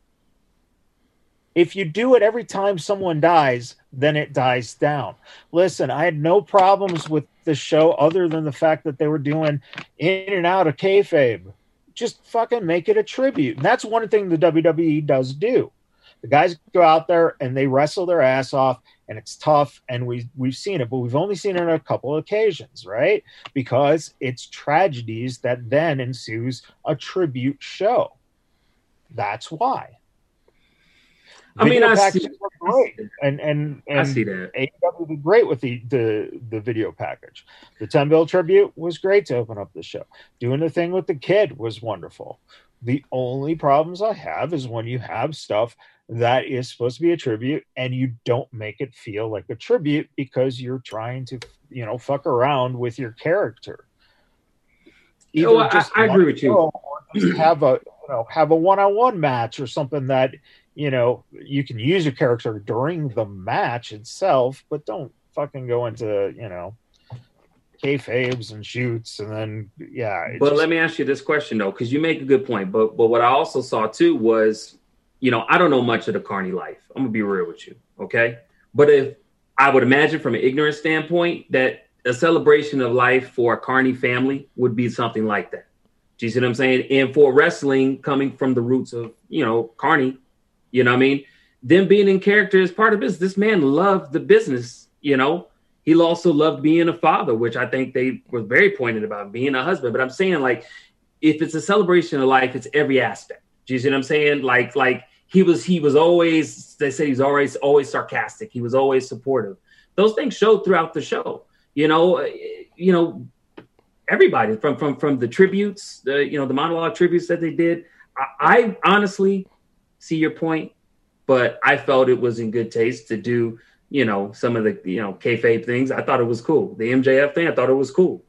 If you do it every time someone dies, then it dies down. Listen, I had no problems with the show other than the fact that they were doing in and out of kayfabe. Just fucking make it a tribute. And that's one thing the WWE does do. The guys go out there and they wrestle their ass off, and it's tough, and we've seen it, but we've only seen it on a couple of occasions, right? Because it's tragedies that then ensues a tribute show. That's why. I mean, I see, great. And I see that. AEW did great with the video package. The 10 bill tribute was great to open up the show. Doing the thing with the kid was wonderful. The only problems I have is when you have stuff that is supposed to be a tribute and you don't make it feel like a tribute because you're trying to, fuck around with your character. I agree with you. Or just have a one-on-one match or something that, you can use your character during the match itself, but don't fucking go into, kayfabes and shoots and then But let me ask you this question though, because you make a good point. But what I also saw too was, I don't know much of the Carney life. I'm gonna be real with you, okay? But if I would imagine from an ignorant standpoint that a celebration of life for a Carney family would be something like that. Do you see what I'm saying? And for wrestling coming from the roots of, Carney, you know what I mean? Them being in character is part of business. This man loved the business, He also loved being a father, which I think they were very pointed about, being a husband. But I'm saying, like, if it's a celebration of life, it's every aspect. Do you see what I'm saying? Like he was always, they say he's always sarcastic. He was always supportive. Those things showed throughout the show. Everybody from the tributes, the monologue tributes that they did. I honestly see your point, but I felt it was in good taste to do, some of the, kayfabe things. I thought it was cool. The MJF thing, I thought it was cool.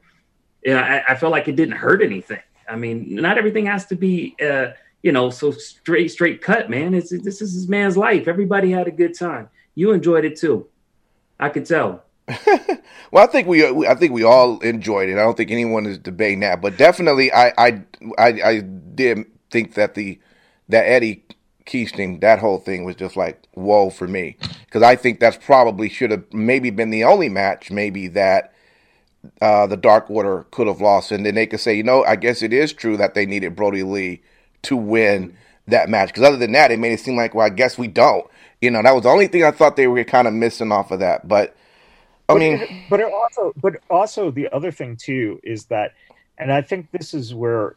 I felt like it didn't hurt anything. I mean, not everything has to be, so straight cut, man. This is this man's life. Everybody had a good time. You enjoyed it too. I could tell. Well, I think we all enjoyed it. I don't think anyone is debating that, but definitely, I did think that that Eddie Keating, that whole thing was just like whoa for me, because I think that's probably should have maybe been the only match maybe that the Dark Order could have lost, and then they could say, I guess it is true that they needed Brody Lee to win that match, because other than that, it made it seem like, well, I guess we don't. That was the only thing I thought they were kind of missing off of that, but. But also the other thing too is that, and I think this is where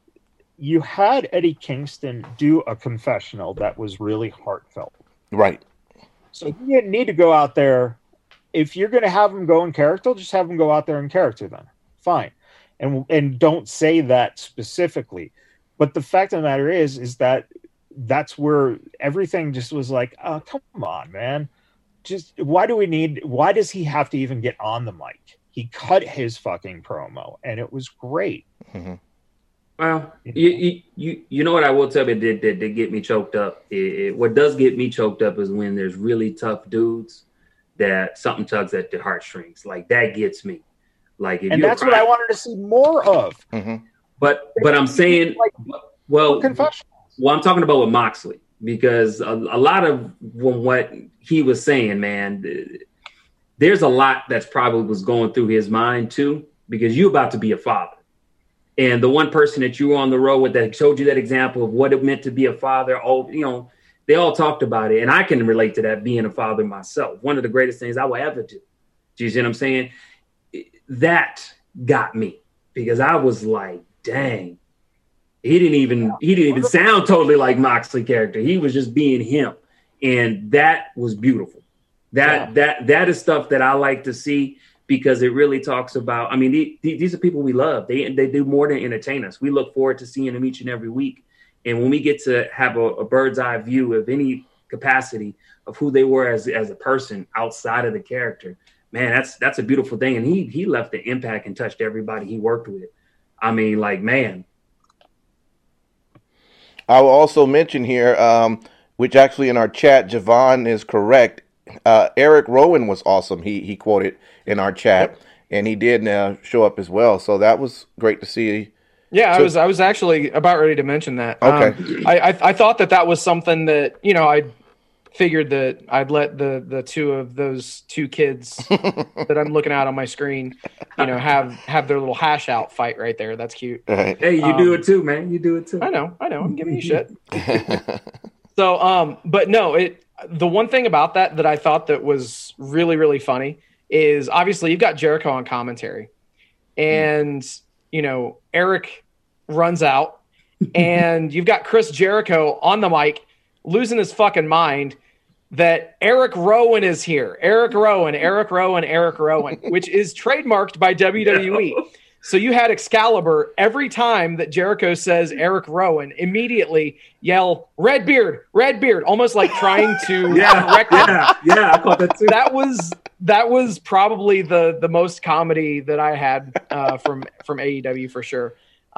you had Eddie Kingston do a confessional that was really heartfelt. Right. So you didn't need to go out there. If you're going to have him go in character, just have him go out there in character then. Fine. And don't say that specifically. But the fact of the matter is that that's where everything just was like, oh, come on, man. Just why does he have to even get on the mic? He cut his fucking promo and it was great. Mm-hmm. Well, you know what I will tell you that get me choked up. What does get me choked up is when there's really tough dudes that something tugs at the heartstrings. Like that gets me. Like, and that's what I wanted to see more of. Mm-hmm. But I'm saying, well, I'm talking about with Moxley, because a lot of what he was saying, man, there's a lot that's probably was going through his mind too, because you're about to be a father. And the one person that you were on the road with that showed you that example of what it meant to be a father, they all talked about it. And I can relate to that, being a father myself. One of the greatest things I will ever do. Do you see what I'm saying? That got me, because I was like, dang, he didn't even sound totally like Moxley character. He was just being him. And that was beautiful. That is stuff that I like to see, because it really talks about, I mean, these are people we love. They do more than entertain us. We look forward to seeing them each and every week. And when we get to have a bird's eye view of any capacity of who they were as a person outside of the character, man, that's a beautiful thing. And he left the impact and touched everybody he worked with. I mean, like, man. I will also mention here, which actually in our chat, Javon is correct. Eric Rowan was awesome. He quoted in our chat. Yep. and he did show up as well. So that was great to see. Yeah, I was actually about ready to mention that. Okay. I thought that was something that, I figured that I'd let the two of those two kids that I'm looking at on my screen, have their little hash out fight right there. That's cute. Right. Hey, you do it too, man. You do it too. I know. I'm giving you shit. So, but no, the one thing about that I thought that was really, really funny is obviously you've got Jericho on commentary, and Eric runs out, and you've got Chris Jericho on the mic losing his fucking mind that Eric Rowan is here. Eric Rowan, which is trademarked by WWE. So you had Excalibur every time that Jericho says Eric Rowan, immediately yell Redbeard, almost like trying to correct him. Yeah, I caught that too. That was probably the most comedy that I had from AEW for sure.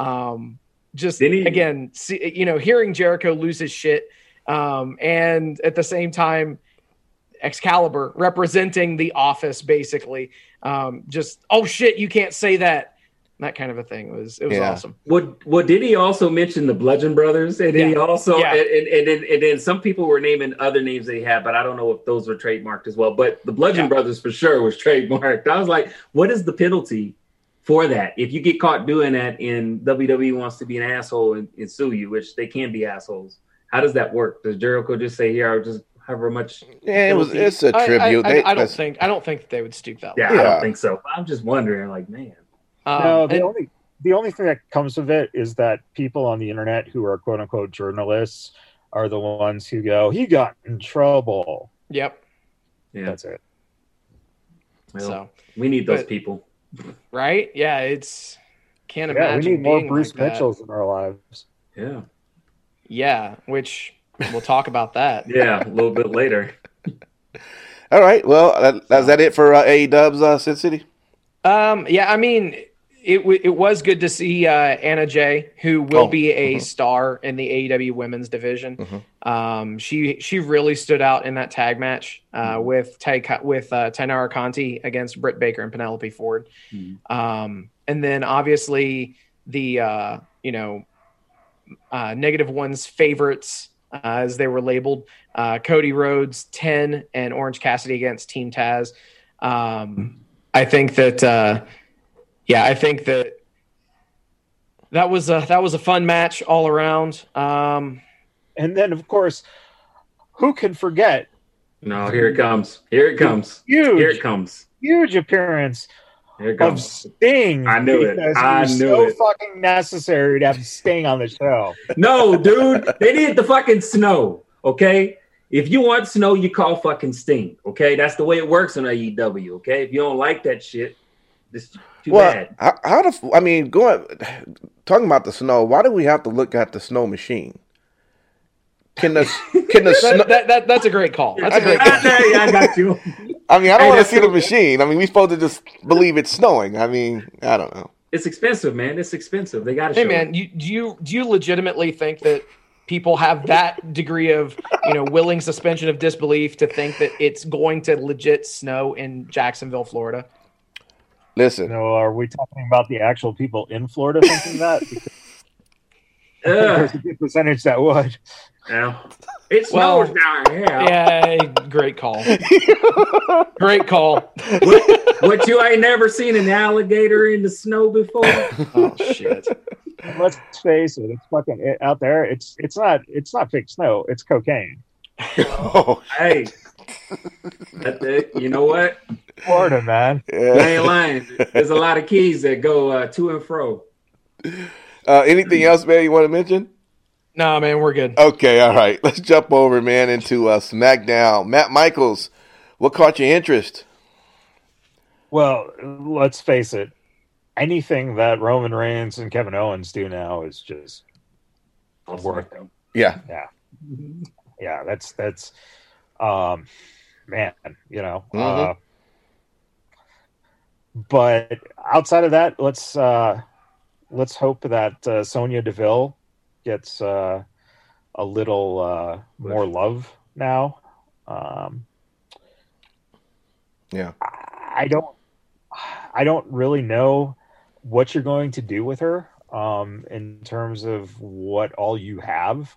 Again, hearing Jericho lose his shit, and at the same time, Excalibur representing the Office, basically, oh shit, you can't say that. That kind of a thing. It was awesome. What did he also mention the Bludgeon Brothers? And then he also and then some people were naming other names they had, but I don't know if those were trademarked as well. But the Bludgeon Brothers for sure was trademarked. I was like, what is the penalty for that? If you get caught doing that and WWE wants to be an asshole and sue you, which they can be assholes, how does that work? Does Jericho just say, here, I'll just however much? Yeah, it's a tribute. I don't think that they would stoop that low. Yeah, I don't think so. I'm just wondering, like, man. No, the only thing that comes of it is that people on the internet who are quote unquote journalists are the ones who go, he got in trouble. Yep. Yeah. That's it. Well, so we need those people. Right? Yeah, can't imagine. We need more being Bruce like Mitchells in our lives. Yeah. Yeah, which we'll talk about that. Yeah, a little bit later. All right. Well, is that it for AEW's Sin City? Yeah, I mean, it was good to see Anna Jay, who will be a star in the AEW women's division. She really stood out in that tag match with Tainara Conti against Britt Baker and Penelope Ford. And then obviously the Negative One's favorites, as they were labeled, Cody Rhodes 10 and Orange Cassidy against Team Taz. I think that that was a fun match all around. And then, of course, who can forget? No, here it comes. Here it comes. Here it comes. Huge appearance Here it comes. of Sting. I knew it. I was knew so it. fucking necessary to have Sting on the show. No, dude, they needed the fucking snow. Okay, if you want snow, you call fucking Sting. Okay, that's the way it works on AEW. Okay, if you don't like that shit, this too bad. Talking about the snow, why do we have to look at the snow machine? Can the snow? That's a great call. That's a great call. Yeah, I got you. I mean, I don't want to see the machine. I mean, we're supposed to just believe it's snowing. I mean, I don't know. It's expensive, man. It's expensive. They got to. Hey, man, do you legitimately think that people have that degree of willing suspension of disbelief to think that it's going to legit snow in Jacksonville, Florida? Listen, Are we talking about the actual people in Florida thinking that? There's a good percentage that would. Yeah. It snows down here. Yeah, great call. Great call. What you ain't never seen an alligator in the snow before? Oh shit. Let's face it, it's fucking out there. It's not fake snow. It's cocaine. Hey, you know what? Florida, man. You ain't lying. There's a lot of keys that go to and fro. Anything else, man, you want to mention? No, man, we're good. Okay, all right. Let's jump over, man, into SmackDown. Matt Michaels, what caught your interest? Well, let's face it. Anything that Roman Reigns and Kevin Owens do now is just worth it. Yeah. Yeah, that's man, but outside of that, let's hope that Sonya Deville gets a little more love now. I don't really know what you're going to do with her in terms of what all you have.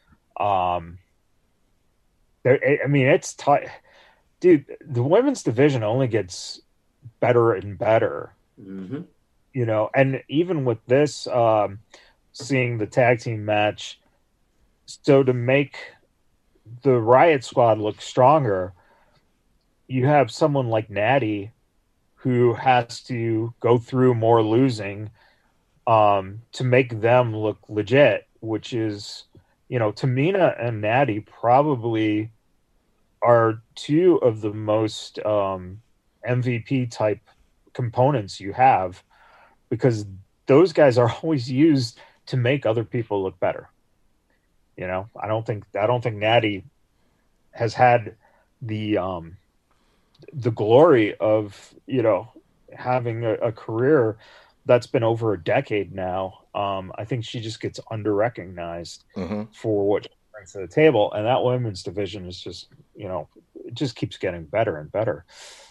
It's tight. Dude, the women's division only gets better and better. Mm-hmm. You know, and even with this, seeing the tag team match, so to make the Riot Squad look stronger, you have someone like Natty who has to go through more losing to make them look legit, which is, you know, Tamina and Natty probably are two of the most MVP type components you have, because those guys are always used to make other people look better. You know, I don't think Natty has had the glory of, you know, having a career that's been over a decade now. I think she just gets under-recognized for what she brings to the table, and that women's division is just, you know, it just keeps getting better and better.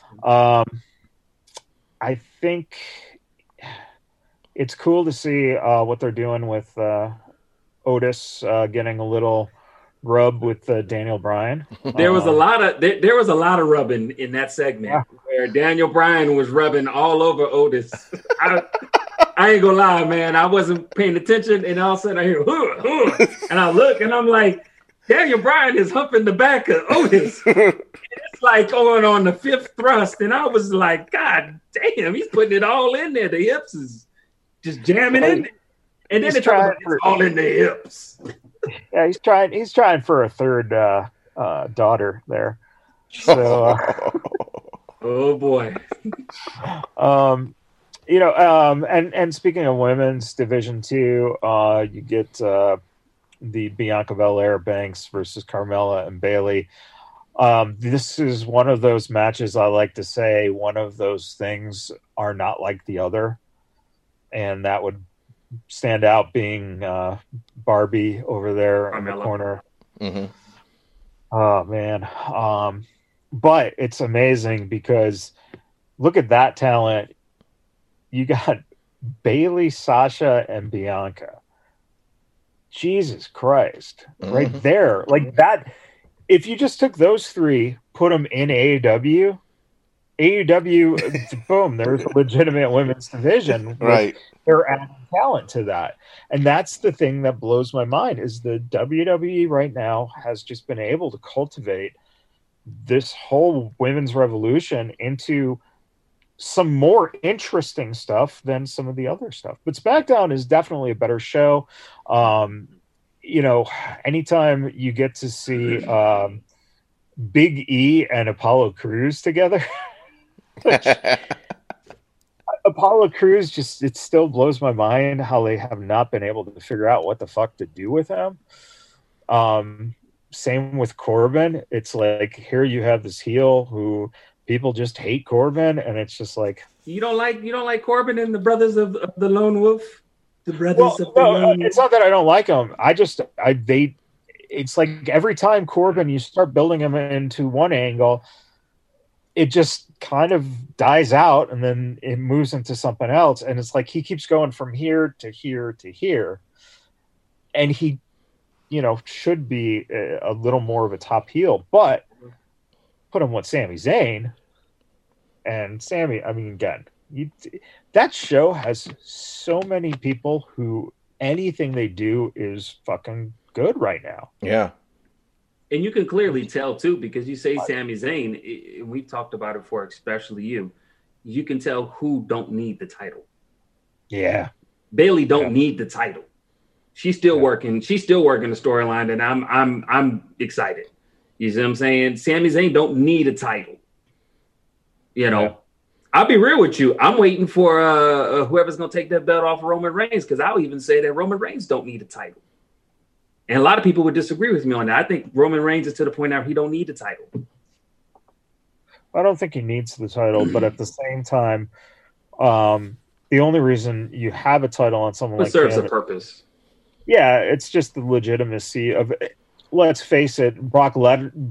I think it's cool to see what they're doing with Otis getting a little rub with Daniel Bryan. There was a lot of rubbing in that segment where Daniel Bryan was rubbing all over Otis. I ain't gonna lie, man. I wasn't paying attention, and all of a sudden I hear and I look and I'm like, Daniel Bryan is humping the back of Otis. It's like going on the fifth thrust, and I was like, God damn, he's putting it all in there. The hips is just jamming in there. And then it's all in the hips. Yeah, he's trying for a third daughter there. So oh boy. You know, and speaking of women's division 2, you get the Bianca Belair Banks versus Carmella and Bayley. This is one of those matches, I like to say, one of those things are not like the other, and that would stand out being Barbie over there Carmella in the corner. Mm-hmm. Oh man. But it's amazing because look at that talent. You got Bayley, Sasha, and Bianca. Jesus Christ. Right there. Like that. If you just took those three, put them in AEW, boom, there's a legitimate women's division. Right. They're adding talent to that. And that's the thing that blows my mind is the WWE right now has just been able to cultivate this whole women's revolution into some more interesting stuff than some of the other stuff. But SmackDown is definitely a better show. You know, anytime you get to see Big E and Apollo Crews together, Apollo Crews it still blows my mind how they have not been able to figure out what the fuck to do with him. Same with Corbin. It's like, here you have this heel who people just hate Corbin, and it's just like, you don't like Corbin and the Brothers of the Lone Wolf. The Brothers of the Lone Wolf. It's not that I don't like them. It's like every time Corbin, you start building him into one angle, it just kind of dies out, and then it moves into something else, and it's like he keeps going from here to here to here, and he, you know, should be a little more of a top heel, but put him with Sami Zayn, and Sami, I mean, again, that show has so many people who anything they do is fucking good right now. Yeah. And you can clearly tell too, because you say Sami Zayn, we've talked about it before, especially you can tell who don't need the title. Yeah. Bayley don't need the title. She's still working. She's still working the storyline, and I'm excited. You see what I'm saying? Sami Zayn don't need a title. You know, I'll be real with you. I'm waiting for whoever's going to take that belt off of Roman Reigns, because I'll even say that Roman Reigns don't need a title. And a lot of people would disagree with me on that. I think Roman Reigns is to the point now he don't need a title. I don't think he needs the title, but at the same time, the only reason you have a title on someone like serves him, a purpose. Yeah, it's just the legitimacy of it. Let's face it, Brock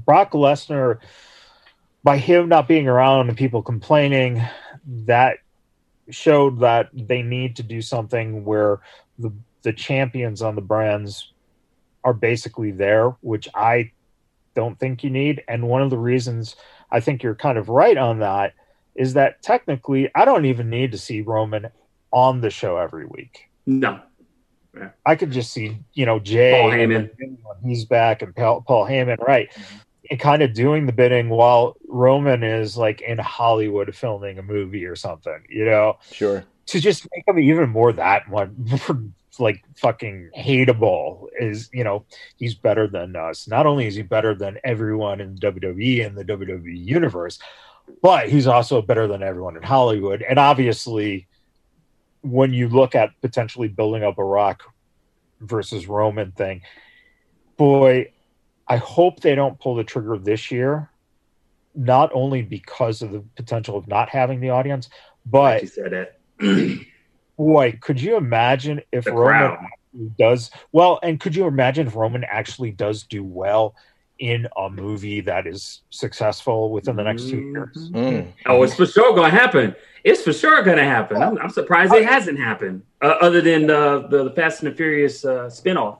Lesnar, by him not being around and people complaining, that showed that they need to do something where the champions on the brands are basically there, which I don't think you need. And one of the reasons I think you're kind of right on that is that technically I don't even need to see Roman on the show every week. No. I could just see, Jay Paul Heyman when he's back, and Paul Heyman, right? And kind of doing the bidding while Roman is like in Hollywood filming a movie or something, Sure. To just make him even more that one like fucking hateable is, he's better than us. Not only is he better than everyone in WWE and the WWE universe, but he's also better than everyone in Hollywood. And obviously, when you look at potentially building up a Rock versus Roman thing, boy, I hope they don't pull the trigger this year, not only because of the potential of not having the audience, but you said that. Boy, could you imagine if Roman does well, and could you imagine if Roman actually does do well in a movie that is successful within the next 2 years? Mm. Oh, it's for sure going to happen. It's for sure going to happen. I'm surprised it hasn't happened, other than the Fast and the Furious spinoff.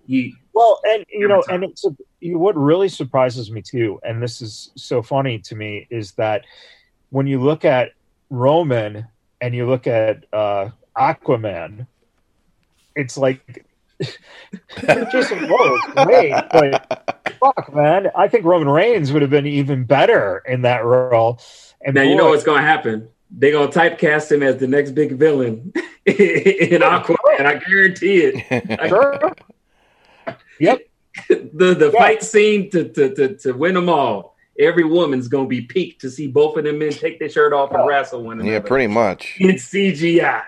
What really surprises me too, and this is so funny to me, is that when you look at Roman and you look at Aquaman, it's like Jason Rose, great, but fuck, man, I think Roman Reigns would have been even better in that role. And now you know what's going to happen. They're going to typecast him as the next big villain in Aquaman. I guarantee it. Sure. Yep. The fight scene to win them all. Every woman's going to be piqued to see both of them men take their shirt off and wrestle one another. Yeah, pretty much. It's CGI.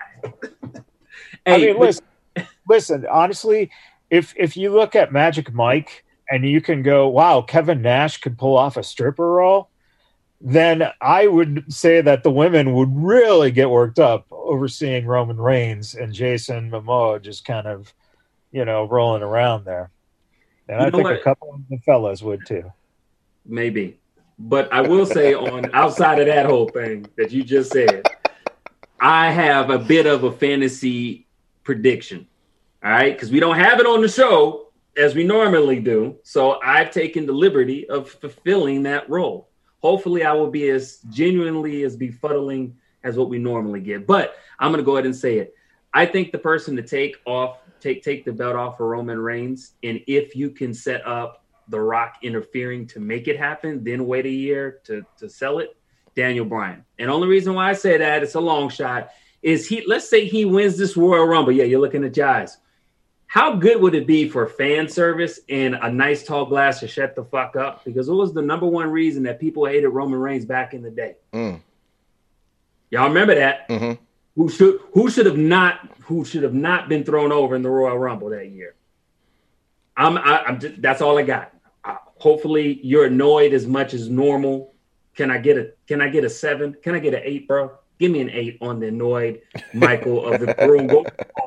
Hey, listen, honestly, if you look at Magic Mike and you can go, wow, Kevin Nash could pull off a stripper role, then I would say that the women would really get worked up over seeing Roman Reigns and Jason Momoa just kind of, rolling around there. And I think a couple of the fellas would too. Maybe. But I will say, on outside of that whole thing that you just said, I have a bit of a fantasy prediction. All right? Because we don't have it on the show as we normally do. So I've taken the liberty of fulfilling that role. Hopefully I will be as genuinely as befuddling as what we normally get. But I'm going to go ahead and say it. I think the person to take the belt off for Roman Reigns, and if you can set up The Rock interfering to make it happen, then wait a year to sell it, Daniel Bryan. And only reason why I say that, it's a long shot, is let's say he wins this Royal Rumble. Yeah, you're looking at your eyes. How good would it be for fan service and a nice tall glass to shut the fuck up? Because it was the number one reason that people hated Roman Reigns back in the day. Mm. Y'all remember that? Mm-hmm. Who should have not been thrown over in the Royal Rumble that year? I'm just, that's all I got. Hopefully you're annoyed as much as normal. Can I get a 7? Can I get an 8, bro? Give me an 8 on the annoyed Michael of the Broom.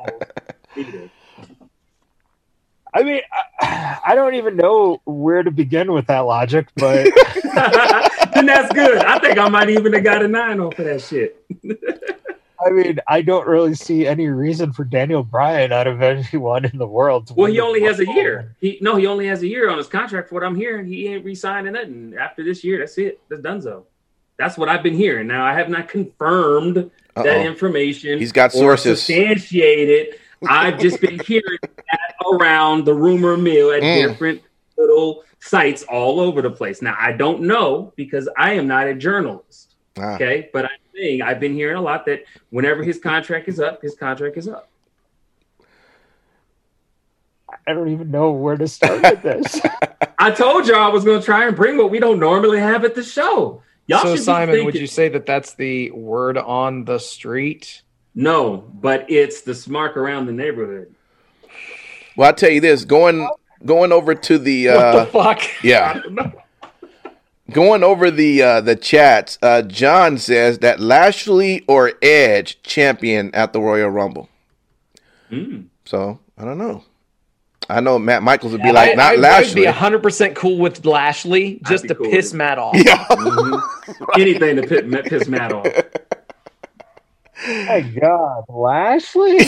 I mean, I don't even know where to begin with that logic, but then that's good. I think I might even have got a 9 off of that shit. I mean, I don't really see any reason for Daniel Bryan out of anyone in the world to he only has a year. He only has a year on his contract. For what I'm hearing, he ain't re-signing nothing after this year. That's it. That's donezo. That's what I've been hearing. Now, I have not confirmed that information. He's got sources. Substantiated. I've just been hearing that around the rumor mill at different little sites all over the place. Now, I don't know because I am not a journalist. Okay, but I've been hearing a lot that whenever his contract is up, his contract is up. I don't even know where to start with this. I told y'all I was going to try and bring what we don't normally have at the show. Y'all so, Simon, would you say that that's the word on the street? No, but it's the smark around the neighborhood. Well, I'll tell you this. Going over to the... what the fuck? Yeah. Going over the chats, John says that Lashley or Edge champion at the Royal Rumble. So, I don't know. I know Matt Michaels would be like, not Lashley. I'd be 100% cool with Lashley just to piss Matt off. Yeah. Anything to piss Matt off. My God, Lashley.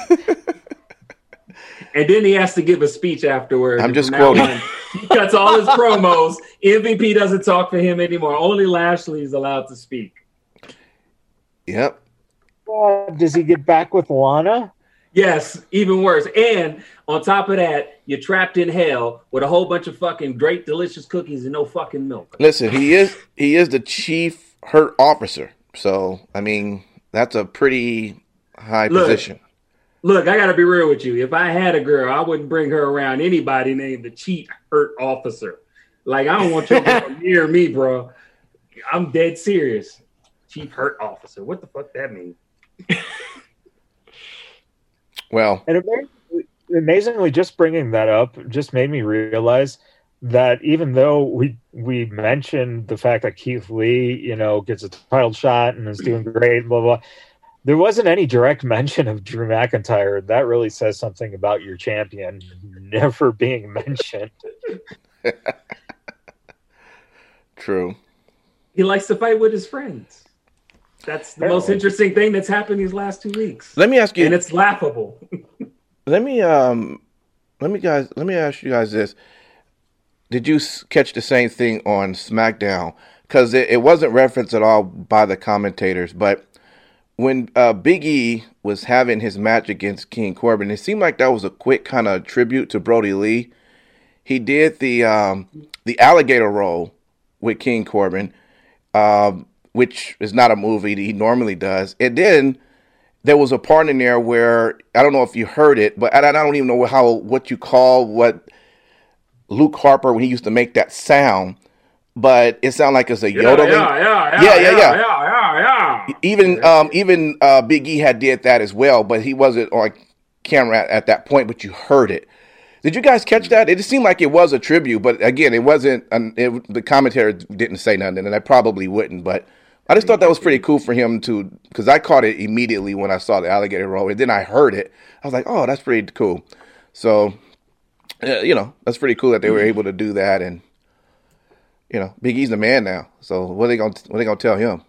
And then he has to give a speech afterward. I'm just From now quoting. on, he cuts all his promos. MVP doesn't talk for him anymore. Only Lashley is allowed to speak. Yep. Does he get back with Lana? Yes, even worse. And on top of that, you're trapped in hell with a whole bunch of fucking great, delicious cookies and no fucking milk. Listen, he is the chief hurt officer. So, I mean, that's a pretty high position. Look, I got to be real with you. If I had a girl, I wouldn't bring her around anybody named the chief hurt officer. Like, I don't want your girl near me, bro. I'm dead serious. Chief hurt officer. What the fuck that mean? Well, and amazingly, just bringing that up just made me realize that even though we mentioned the fact that Keith Lee, gets a title shot and is doing great, blah blah, there wasn't any direct mention of Drew McIntyre. That really says something about your champion never being mentioned. True. He likes to fight with his friends. That's the most interesting thing that's happened these last 2 weeks. Let me ask you, and it's laughable. Let me ask you guys this: did you catch the same thing on SmackDown? Because it wasn't referenced at all by the commentators, but when Big E was having his match against King Corbin, it seemed like that was a quick kind of tribute to Brody Lee. He did the alligator roll with King Corbin, which is not a movie that he normally does. And then there was a part in there where, I don't know if you heard it, but I don't even know what you call what Luke Harper, when he used to make that sound, but it sounded like it's a yodeling. Yeah. Even Big E had did that as well, but he wasn't on camera at that point, but you heard it. Did you guys catch that? It seemed like it was a tribute, but again, it wasn't. The commentator didn't say nothing, and I probably wouldn't. But I just thought that was pretty cool for him to, because I caught it immediately when I saw the alligator roll, and then I heard it. I was like, "Oh, that's pretty cool." So, that's pretty cool that they were able to do that, and Big E's the man now. So what are they gonna tell him?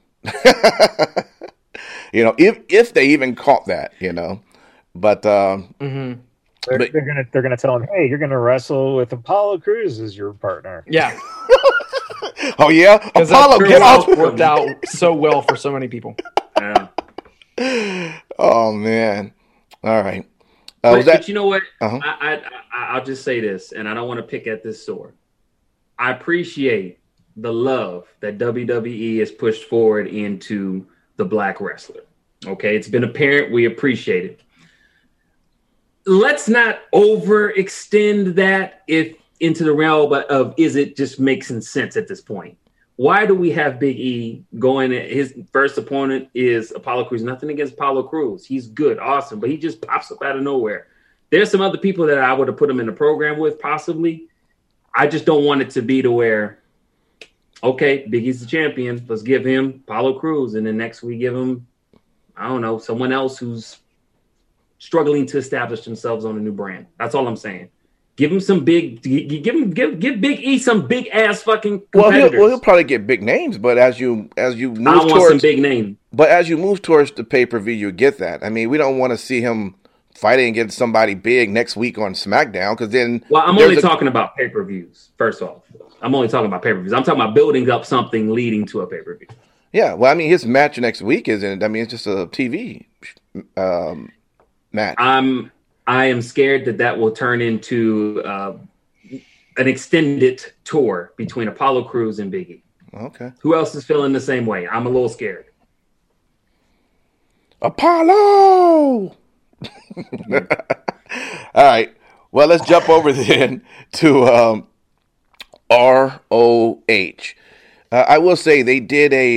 If they even caught that, but. They're gonna tell him, hey, you're gonna wrestle with Apollo Crews as your partner. Yeah. Oh yeah, Apollo worked out so well for so many people. Yeah. Oh man. All right. But you know what? Uh-huh. I'll just say this, and I don't want to pick at this sore. I appreciate the love that WWE has pushed forward into the black wrestler. Okay, it's been apparent. We appreciate it. Let's not overextend that into the realm of is it just making sense at this point? Why do we have Big E going? His first opponent is Apollo Crews. Nothing against Apollo Crews. He's good, awesome, but he just pops up out of nowhere. There's some other people that I would have put him in the program with, possibly. I just don't want it to be to where, okay, Big E's the champion. Let's give him Apollo Crews, and then next we give him, I don't know, someone else who's struggling to establish themselves on a new brand. That's all I'm saying. Give him some give Big E some big ass fucking competitors. Well, he'll probably get big names, but as you move I want some big name. But as you move towards the pay-per-view, you get that. I mean, we don't want to see him fighting against somebody big next week on SmackDown, because then. Well, I'm only talking about pay-per-views. First off, I'm only talking about pay-per-views. I'm talking about building up something leading to a pay-per-view. Yeah, well, I mean, his match next week isn't. I mean, it's just a TV match. I am scared that will turn into an extended tour between Apollo Crews and Big E. Okay. Who else is feeling the same way? I'm a little scared. Apollo! All right. Well, let's jump over then to ROH. I will say they did a,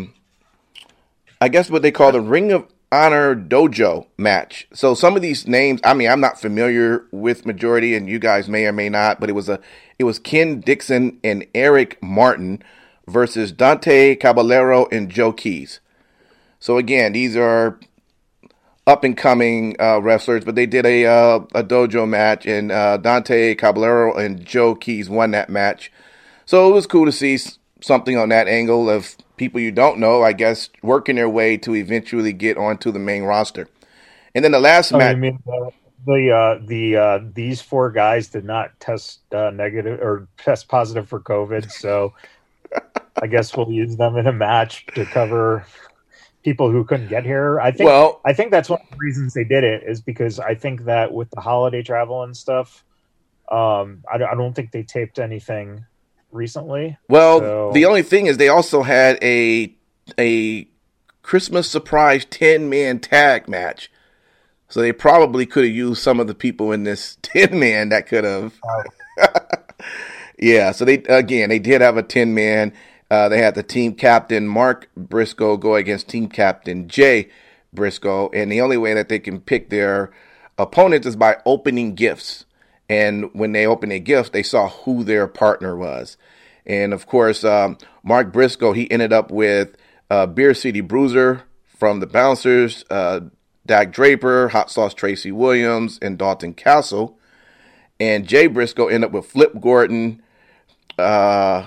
I guess what they call the Ring of Honor Dojo match. So some of these names, I mean, I'm not familiar with majority, and you guys may or may not, but it was Ken Dixon and Eric Martin versus Dante Caballero and Joe Keys. So again, these are up and coming wrestlers, but they did a dojo match, and Dante Caballero and Joe Keys won that match. So it was cool to see something on that angle of people you don't know, I guess, working their way to eventually get onto the main roster. And then the last match. You mean these four guys did not test negative or test positive for COVID, so I guess we'll use them in a match to cover people who couldn't get here. I think that's one of the reasons they did it, is because I think that with the holiday travel and stuff, I don't think they taped anything recently. Well, so. The only thing is they also had a Christmas surprise 10-man tag match. So they probably could have used some of the people in this 10-man that could have. Yeah, so they did have a 10-man. They had the team captain, Mark Briscoe, go against team captain, Jay Briscoe. And the only way that they can pick their opponents is by opening gifts. And when they opened their gifts, they saw who their partner was. And, of course, Mark Briscoe, he ended up with Beer City Bruiser from the Bouncers, Dak Draper, Hot Sauce Tracy Williams, and Dalton Castle. And Jay Briscoe ended up with Flip Gordon, John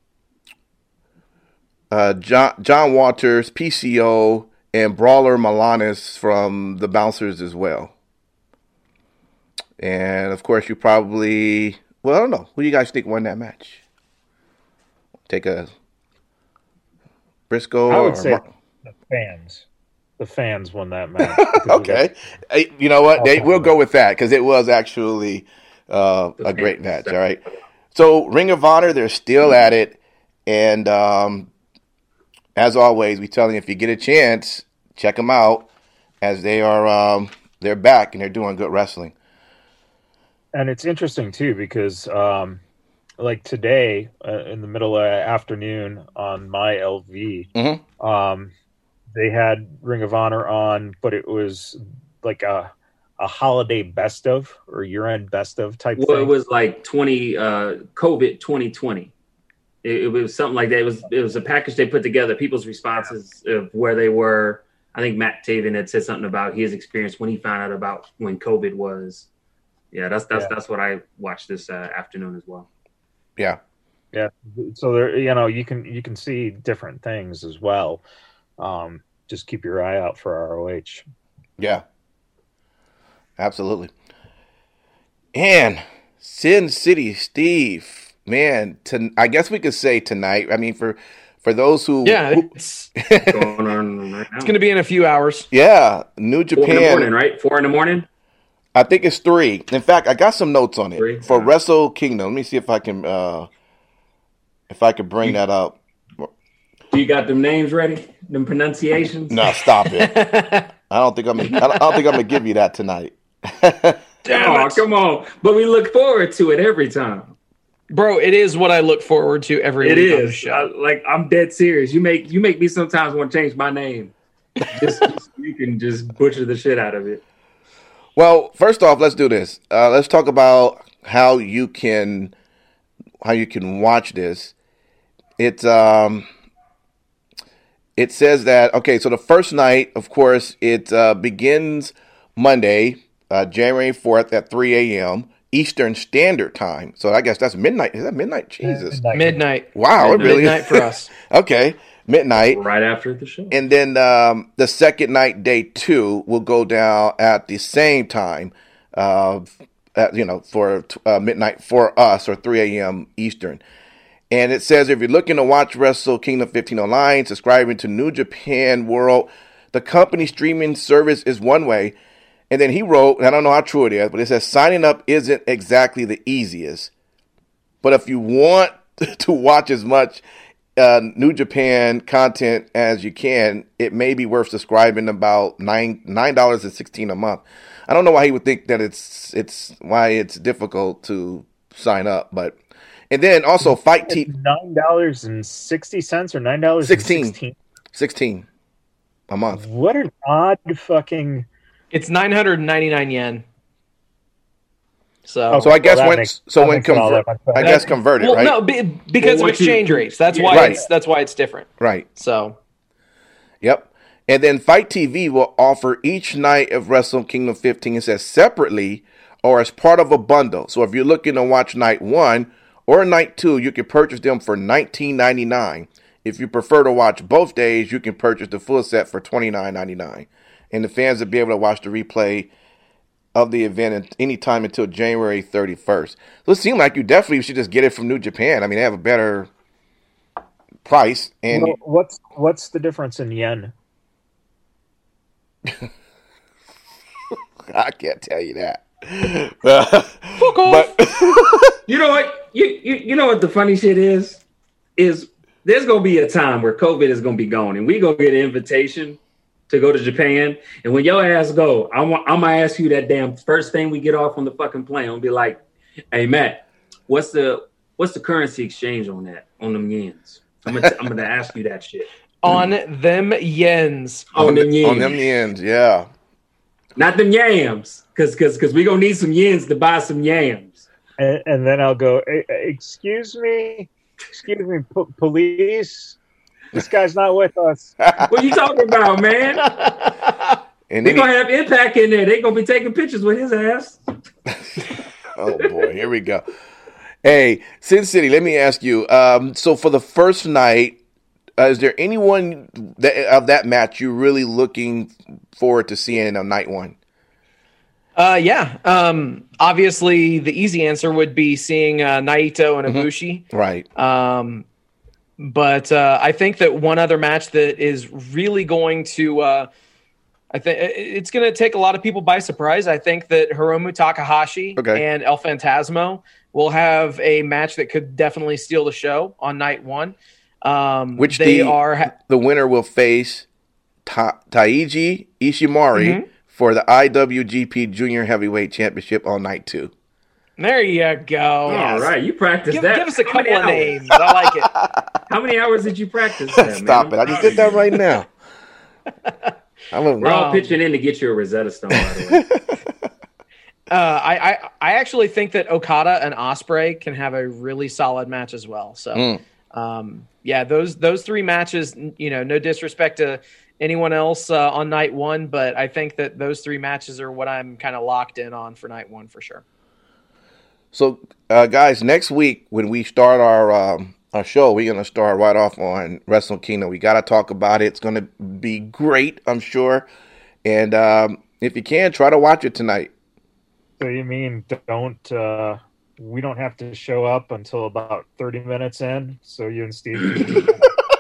Walters, PCO, and Brawler Milanis from the Bouncers as well. And, of course, you probably... Well, I don't know. Who do you guys think won that match? Take a... Briscoe? I would say the fans. The fans won that match. Okay. You know what? We'll go with that because it was actually a great match. All right. So Ring of Honor, they're still at it. And as always, we tell you, if you get a chance, check them out, as they are they're back and they're doing good wrestling. And it's interesting, too, because like today in the middle of the afternoon on my LV, they had Ring of Honor on, but it was like a holiday best of or year-end best of type thing. It was like COVID 2020. It was something like that. It was a package they put together, people's responses of where they were. I think Matt Taven had said something about his experience when he found out about when COVID was. Yeah, that's what I watched this afternoon as well. Yeah. So there, you can see different things as well. Just keep your eye out for ROH. Yeah, absolutely. And Sin City Steve, man, I guess we could say tonight. I mean, for those who it's going on right now. It's going to be in a few hours. Yeah, New Japan. 4 in the morning, right? 4 in the morning. I think it's 3. In fact, I got some notes on it for Wrestle Kingdom. Let me see if I can bring that up. Do you got them names ready? Them pronunciations? No, stop it. I don't think I'm gonna give you that tonight. Come on! But we look forward to it every time, bro. It is what I look forward to every week. It is. On the show. I'm dead serious. You make me sometimes want to change my name. Just you can just butcher the shit out of it. Well, first off, let's do this. Let's talk about how you can watch this. It says that, okay, so the first night, of course, it begins Monday, January 4th at 3 a.m. Eastern Standard Time. So I guess that's midnight. Is that midnight? Jesus. Midnight. Wow, it really midnight for us. Okay, midnight. Right after the show. And then the second night, day 2, will go down at the same time, for midnight for us, or 3 a.m. Eastern. And it says, if you're looking to watch Wrestle Kingdom 15 online, subscribing to New Japan World, the company streaming service is one way. And then he wrote, and I don't know how true it is, but it says signing up isn't exactly the easiest. But if you want to watch as much New Japan content as you can, it may be worth subscribing about $9.16 a month. I don't know why he would think that it's why it's difficult to sign up, but. And then also Fight TV. $9.60 or $9.16? $16 a month. What an odd fucking. It's 999 yen. So I guess converted, right? No, because of exchange rates. That's why it's different. Right. So. Yep. And then Fight TV will offer each night of Wrestle Kingdom 15, it says, separately or as part of a bundle. So if you're looking to watch night 1 or night 2, you can purchase them for $19.99. If you prefer to watch both days, you can purchase the full set for $29.99. And the fans will be able to watch the replay of the event anytime until January 31st. So it seems like you definitely should just get it from New Japan. I mean, they have a better price. And well, what's the difference in yen? I can't tell you that. Fuck off. But You know what? You know what the funny shit is there's gonna be a time where COVID is gonna be gone, and we gonna get an invitation to go to Japan. And when your ass go, I'm gonna ask you that damn first thing we get off on the fucking plane. I'll be like, "Hey Matt, what's the currency exchange on that on them yens?" I'm gonna ask you that shit On them yens. on them yens, on them yens, yeah. not them yams, because we gonna need some yens to buy some yams. And then I'll go, excuse me, police. This guy's not with us. What you talking about, man? And We're then gonna have Impact in there. They gonna be taking pictures with his ass. oh boy, here we go. Hey, Sin City, let me ask you. So for the first night, is there anyone of that match you're really looking forward to seeing on night one? Yeah. Obviously, the easy answer would be seeing Naito and Ibushi. Right. But I think that one other match that is really going to, I think it's going to take a lot of people by surprise. I think that Hiromu Takahashi and El Phantasmo will have a match that could definitely steal the show on night one. Which the winner will face Taiji Ishimori for the IWGP Junior Heavyweight Championship on night 2. There you go. All right, you practiced that. Give us a couple of names. I like it. How many hours did you practice that, Stop man? it. I just did that right now. We're all pitching in to get you a Rosetta Stone, by the way. I actually think that Okada and Ospreay can have a really solid match as well. So, yeah, those three matches, no disrespect to anyone else on night one, but I think that those three matches are what I'm kind of locked in on for night one for sure. So, guys, next week when we start our show, we're going to start right off on Wrestle Kingdom. We got to talk about it. It's going to be great, I'm sure. And if you can, try to watch it tonight. So you mean we don't have to show up until about 30 minutes in? So you and Steve can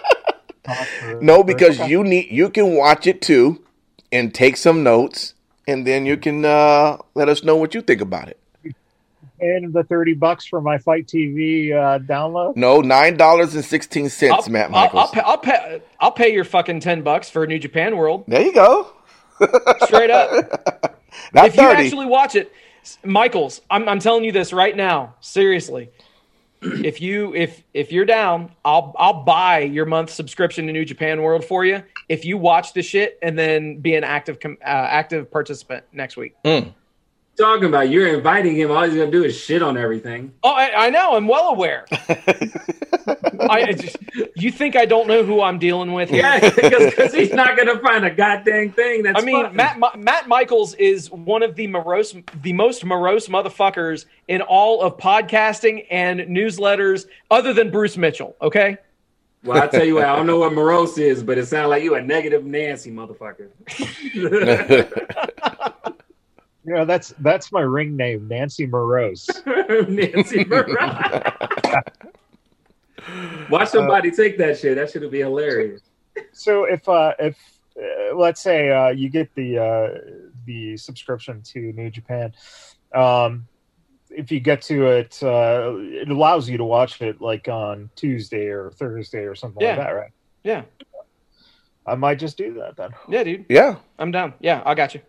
No, because you can watch it too and take some notes, and then you can let us know what you think about it. And the $30 for my Fight TV download? No, $9.16, Matt Michaels. I'll pay your fucking $10 for New Japan World. There you go. Straight up. Not if 30. you actually watch it, Michaels, I'm telling you this right now, seriously. If you're down, I'll buy your month subscription to New Japan World for you if you watch the shit and then be an active participant next week. Talking about you're inviting him, all he's gonna do is shit on everything. Oh, I know, I'm well aware. You think I don't know who I'm dealing with here? Yeah, because he's not gonna find a goddamn thing. That's Matt Michaels is one of the most morose motherfuckers in all of podcasting and newsletters, other than Bruce Mitchell. Okay. Well, I tell you what, I don't know what morose is, but it sounds like you a negative Nancy motherfucker. That's my ring name, Nancy Morose. Nancy Morose. Watch somebody take that shit. That shit would be hilarious. So if let's say you get the subscription to New Japan, if you get to it, it allows you to watch it like on Tuesday or Thursday or something like that, right? Yeah. I might just do that then. Yeah, dude. Yeah. I'm down. Yeah, I got you.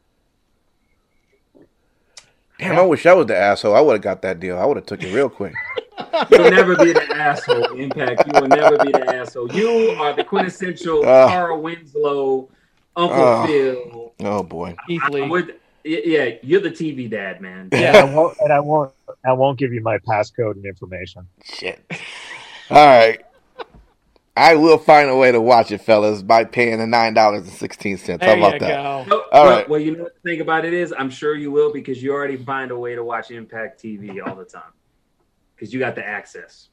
Damn, I wish I was the asshole. I would have got that deal. I would have took it real quick. You'll never be the asshole, Impact. You will never be the asshole. You are the quintessential Carl Winslow, Uncle Phil. Oh boy, Keith Lee. Yeah, you're the TV dad, man. Yeah, I won't give you my passcode and information. Shit. All right. I will find a way to watch it, fellas, by paying the $9.16. How about that? All right. Well, you know what the thing about it is? I'm sure you will, because you already find a way to watch Impact TV all the time. Because you got the access.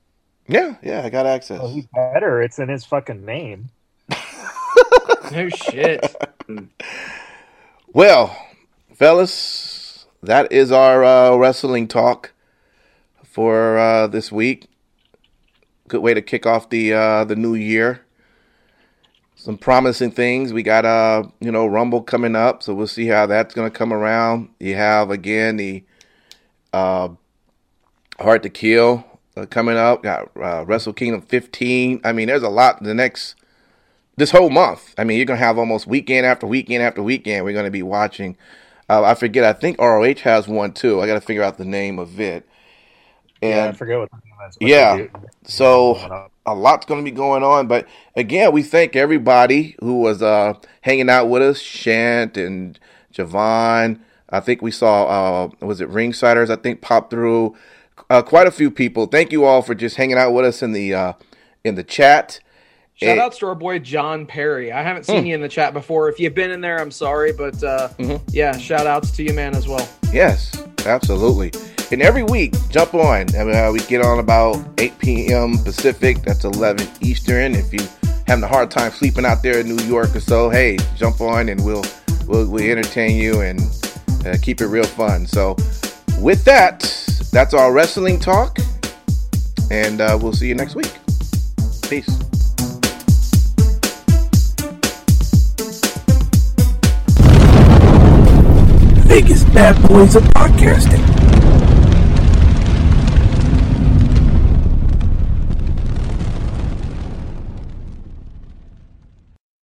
Yeah, I got access. Well, he better. It's in his fucking name. No shit. Well, fellas, that is our wrestling talk for this week. Good way to kick off the new year. Some promising things. We got Rumble coming up, so we'll see how that's going to come around. You have again the Hard to Kill coming up. Got Wrestle Kingdom 15. I mean, there's a lot this whole month. I mean, you're going to have almost weekend after weekend after weekend. We're going to be watching. I forget. I think ROH has one too. I got to figure out the name of it. And I forget what the name is. Yeah. So a lot's going to be going on. But again, we thank everybody who was hanging out with us. Shant and Javon. I think we saw, was it Ringsiders? I think popped through. Quite a few people. Thank you all for just hanging out with us in the chat. Shout outs to our boy John Perry. I haven't seen you in the chat before. If you've been in there, I'm sorry, but yeah, shout outs to you, man, as well. Yes, absolutely. And every week, jump on. We get on about 8 p.m. Pacific. That's 11 Eastern. If you're having a hard time sleeping out there in New York or so, hey, jump on and we'll entertain you and keep it real fun. So with that, that's our wrestling talk. And we'll see you next week. Peace. Vegas bad boys of podcasting.